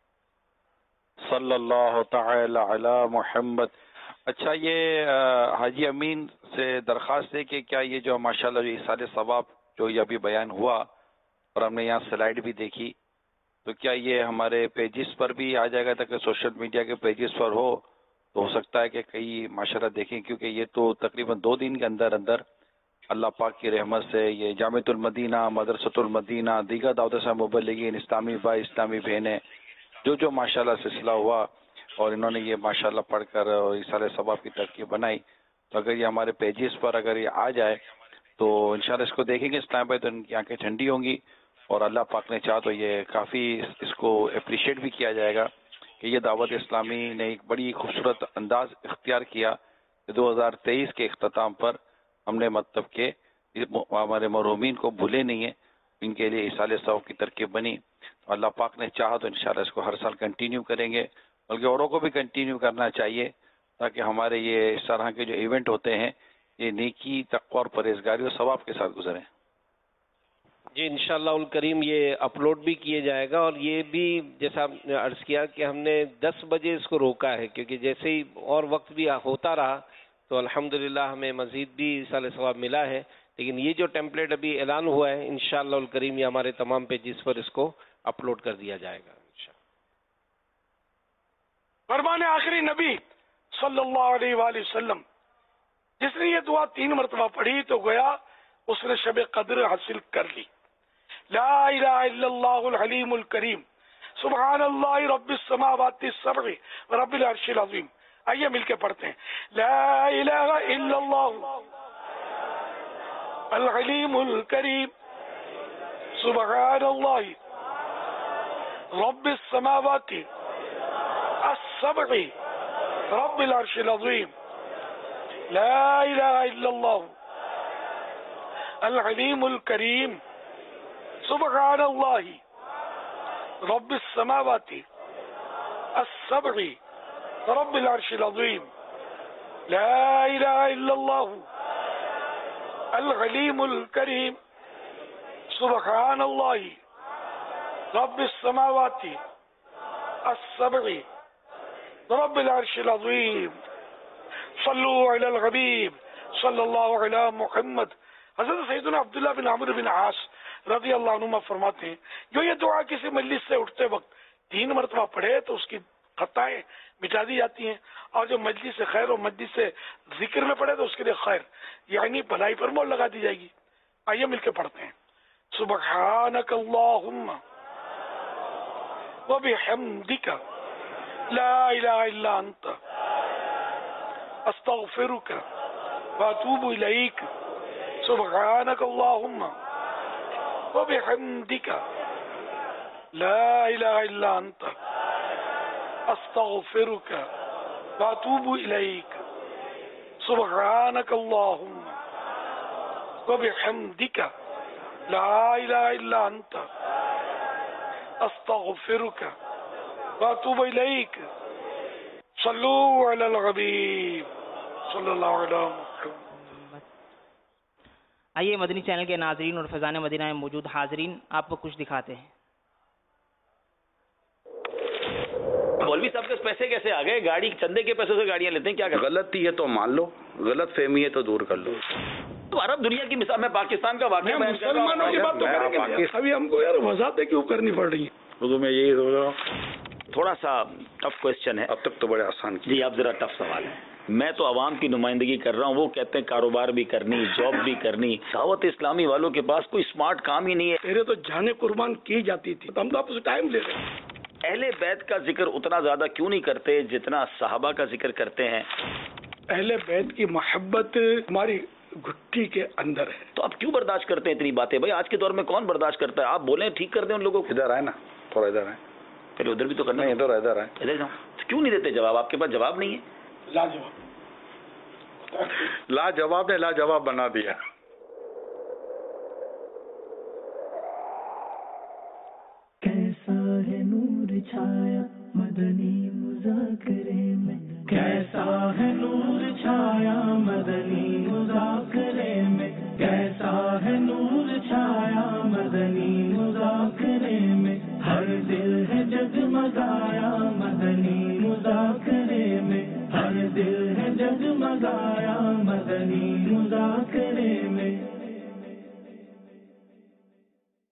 صلی اللہ تعالی علی محمد. اچھا، یہ حاجی امین سے درخواست ہے کہ کیا یہ جو ماشاءاللہ جو ایصال ثواب جو یہ ابھی بیان ہوا اور ہم نے یہاں سلائیڈ بھی دیکھی، تو کیا یہ ہمارے پیجز پر بھی آ جائے گا تاکہ سوشل میڈیا کے پیجز پر ہو تو سکتا ہے کہ کئی ماشاءاللہ دیکھیں، کیونکہ یہ تو تقریباً 2 دن کے اندر اندر اللہ پاک کی رحمت سے یہ جامعۃ المدینہ، مدرسۃ المدینہ، دیگر دعوت سے مبلغین، اسلامی بھائی، اسلامی بہنیں جو ماشاءاللہ سلسلہ ہوا اور انہوں نے یہ ماشاءاللہ پڑھ کر اور ایصال ثواب کی ترکیب بنائی، تو اگر یہ ہمارے پیجز پر اگر یہ آ جائے تو انشاءاللہ اس کو دیکھیں گے اسلام بھائی، تو ان کی آنکھیں ٹھنڈی ہوں گی اور اللہ پاک نے چاہا تو یہ کافی اس کو اپریشیٹ بھی کیا جائے گا کہ یہ دعوت اسلامی نے ایک بڑی خوبصورت انداز اختیار کیا کہ 2023 کے اختتام پر ہم نے مطلب کہ ہمارے مرحومین کو بھولے نہیں ہیں، ان کے لیے ایصال ثواب کی ترکیب بنی. اللہ پاک نے چاہا تو انشاءاللہ اس کو ہر سال کنٹینیو کریں گے، بلکہ اوروں کو بھی کنٹینیو کرنا چاہیے تاکہ ہمارے یہ اس طرح کے جو ایونٹ ہوتے ہیں یہ نیکی، تقوی اور پرہیزگاری اور ثواب کے ساتھ گزریں. جی انشاءاللہ الکریم یہ اپلوڈ بھی کیے جائے گا، اور یہ بھی جیسا آپ نے عرض کیا کہ ہم نے 10 بجے اس کو روکا ہے، کیونکہ جیسے ہی اور وقت بھی ہوتا رہا تو الحمدللہ ہمیں مزید بھی ایصال ثواب ملا ہے. لیکن یہ جو ٹیمپلیٹ ابھی اعلان ہوا ہے انشاءاللہ الکریم یہ ہمارے تمام پیجز پر اس کو اپلوڈ کر دیا جائے گا. فرمان آخری نبی صلی اللہ علیہ وآلہ وسلم جس نے یہ دعا 3 مرتبہ پڑھی تو گویا اس نے شب قدر حاصل کر لی. لا الہ الا اللہ الحلیم الکریم سبحان اللہ رب السماوات السبع رب العرش العظیم. آئیے مل کے پڑھتے ہیں. لا الہ الا اللہ العلیم الکریم سبحان اللہ رب السماوات السبع رب العرش العظیم. لا الہ الا اللہ العلیم الکریم سبحان اللہ رب السماوات السبع رب العرش العظیم. لا الہ الا اللہ العلیم الکریم سبحان اللہ رب السماوات السبع رب العرش العظیم. صلو علی الحبیب صلی اللہ علی محمد. حضرت سیدنا عبداللہ بن عمرو بن عاص رضی اللہ عنہما فرماتے ہیں جو یہ دعا کسی مجلس سے اٹھتے وقت 3 مرتبہ پڑھے تو اس کی خطائیں مٹا دی جاتی ہیں، اور جو مجلس سے خیر و مجلس سے ذکر میں پڑھے تو اس کے لیے خیر یعنی بھلائی پر مہر لگا دی جائے گی. آئیے مل کے پڑھتے ہیں. سبحانک اللہم وبحمدک لا الہ الا انت استغفرک واتوب الیک. سبحانک اللہم وبحمدک لا الہ الا انت استغفرک واتوب الیک. سبحانک اللہم وبحمدک لا الہ الا انت استغفرک واتوب الیک. صلو علی الحبیب صلی اللہ علیہ وسلم. آئیے مدنی چینل کے ناظرین اور فیضان مدینہ میں موجود حاضرین آپ کو کچھ دکھاتے ہیں. مولوی صاحب کے پیسے کیسے آ گئے؟ گاڑی چندے کے پیسوں سے گاڑیاں لیتے ہیں، کیا کرتے ہیں؟ غلطی ہے تو مان لو، غلط فہمی ہے تو دور کر لو. تو عرب دنیا کی مثال، میں پاکستان کا واقعہ بیان کر رہا ہوں. مسلمانوں کی بات تو کریں گے، ابھی ہم کو یار وضاحتیں کیوں کرنی پڑ رہی ہیں؟ اردو میں یہی سوچ رہا ہوں. تھوڑا سا ٹف کوشچن ہے. اب تک تو بڑے آسان کی. جی اب ذرا ٹف سوال ہے. میں تو عوام کی نمائندگی کر رہا ہوں، وہ کہتے ہیں کاروبار بھی کرنی، جاب بھی کرنی. دعوت اسلامی والوں کے پاس کوئی اسمارٹ کام ہی نہیں ہے. پہلے تو جانیں قربان کی جاتی تھی، ہم تو آپ سے ٹائم لے رہے ہیں. اہل بیت کا ذکر اتنا زیادہ کیوں نہیں کرتے جتنا صحابہ کا ذکر کرتے ہیں؟ اہل بیت کی محبت ہماری گھٹی کے اندر ہے. تو آپ کیوں برداشت کرتے ہیں اتنی باتیں؟ بھائی آج کے دور میں کون برداشت کرتا ہے؟ آپ بولیں ٹھیک کر دیں ان لوگوں کو. ادھر آئے نا، تھوڑا ادھر آئے. پہلے ادھر بھی تو کرنا. نہیں ادھر آئے. ادھر جاؤ. کیوں نہیں دیتے جواب؟ آپ کے پاس جواب نہیں ہے. لاجواب نے لاجواب بنا دیا. کیسا ہے نور چھایا مدنی مذاکرے میں، کیسا ہے نور چھایا مدنی مذاکرے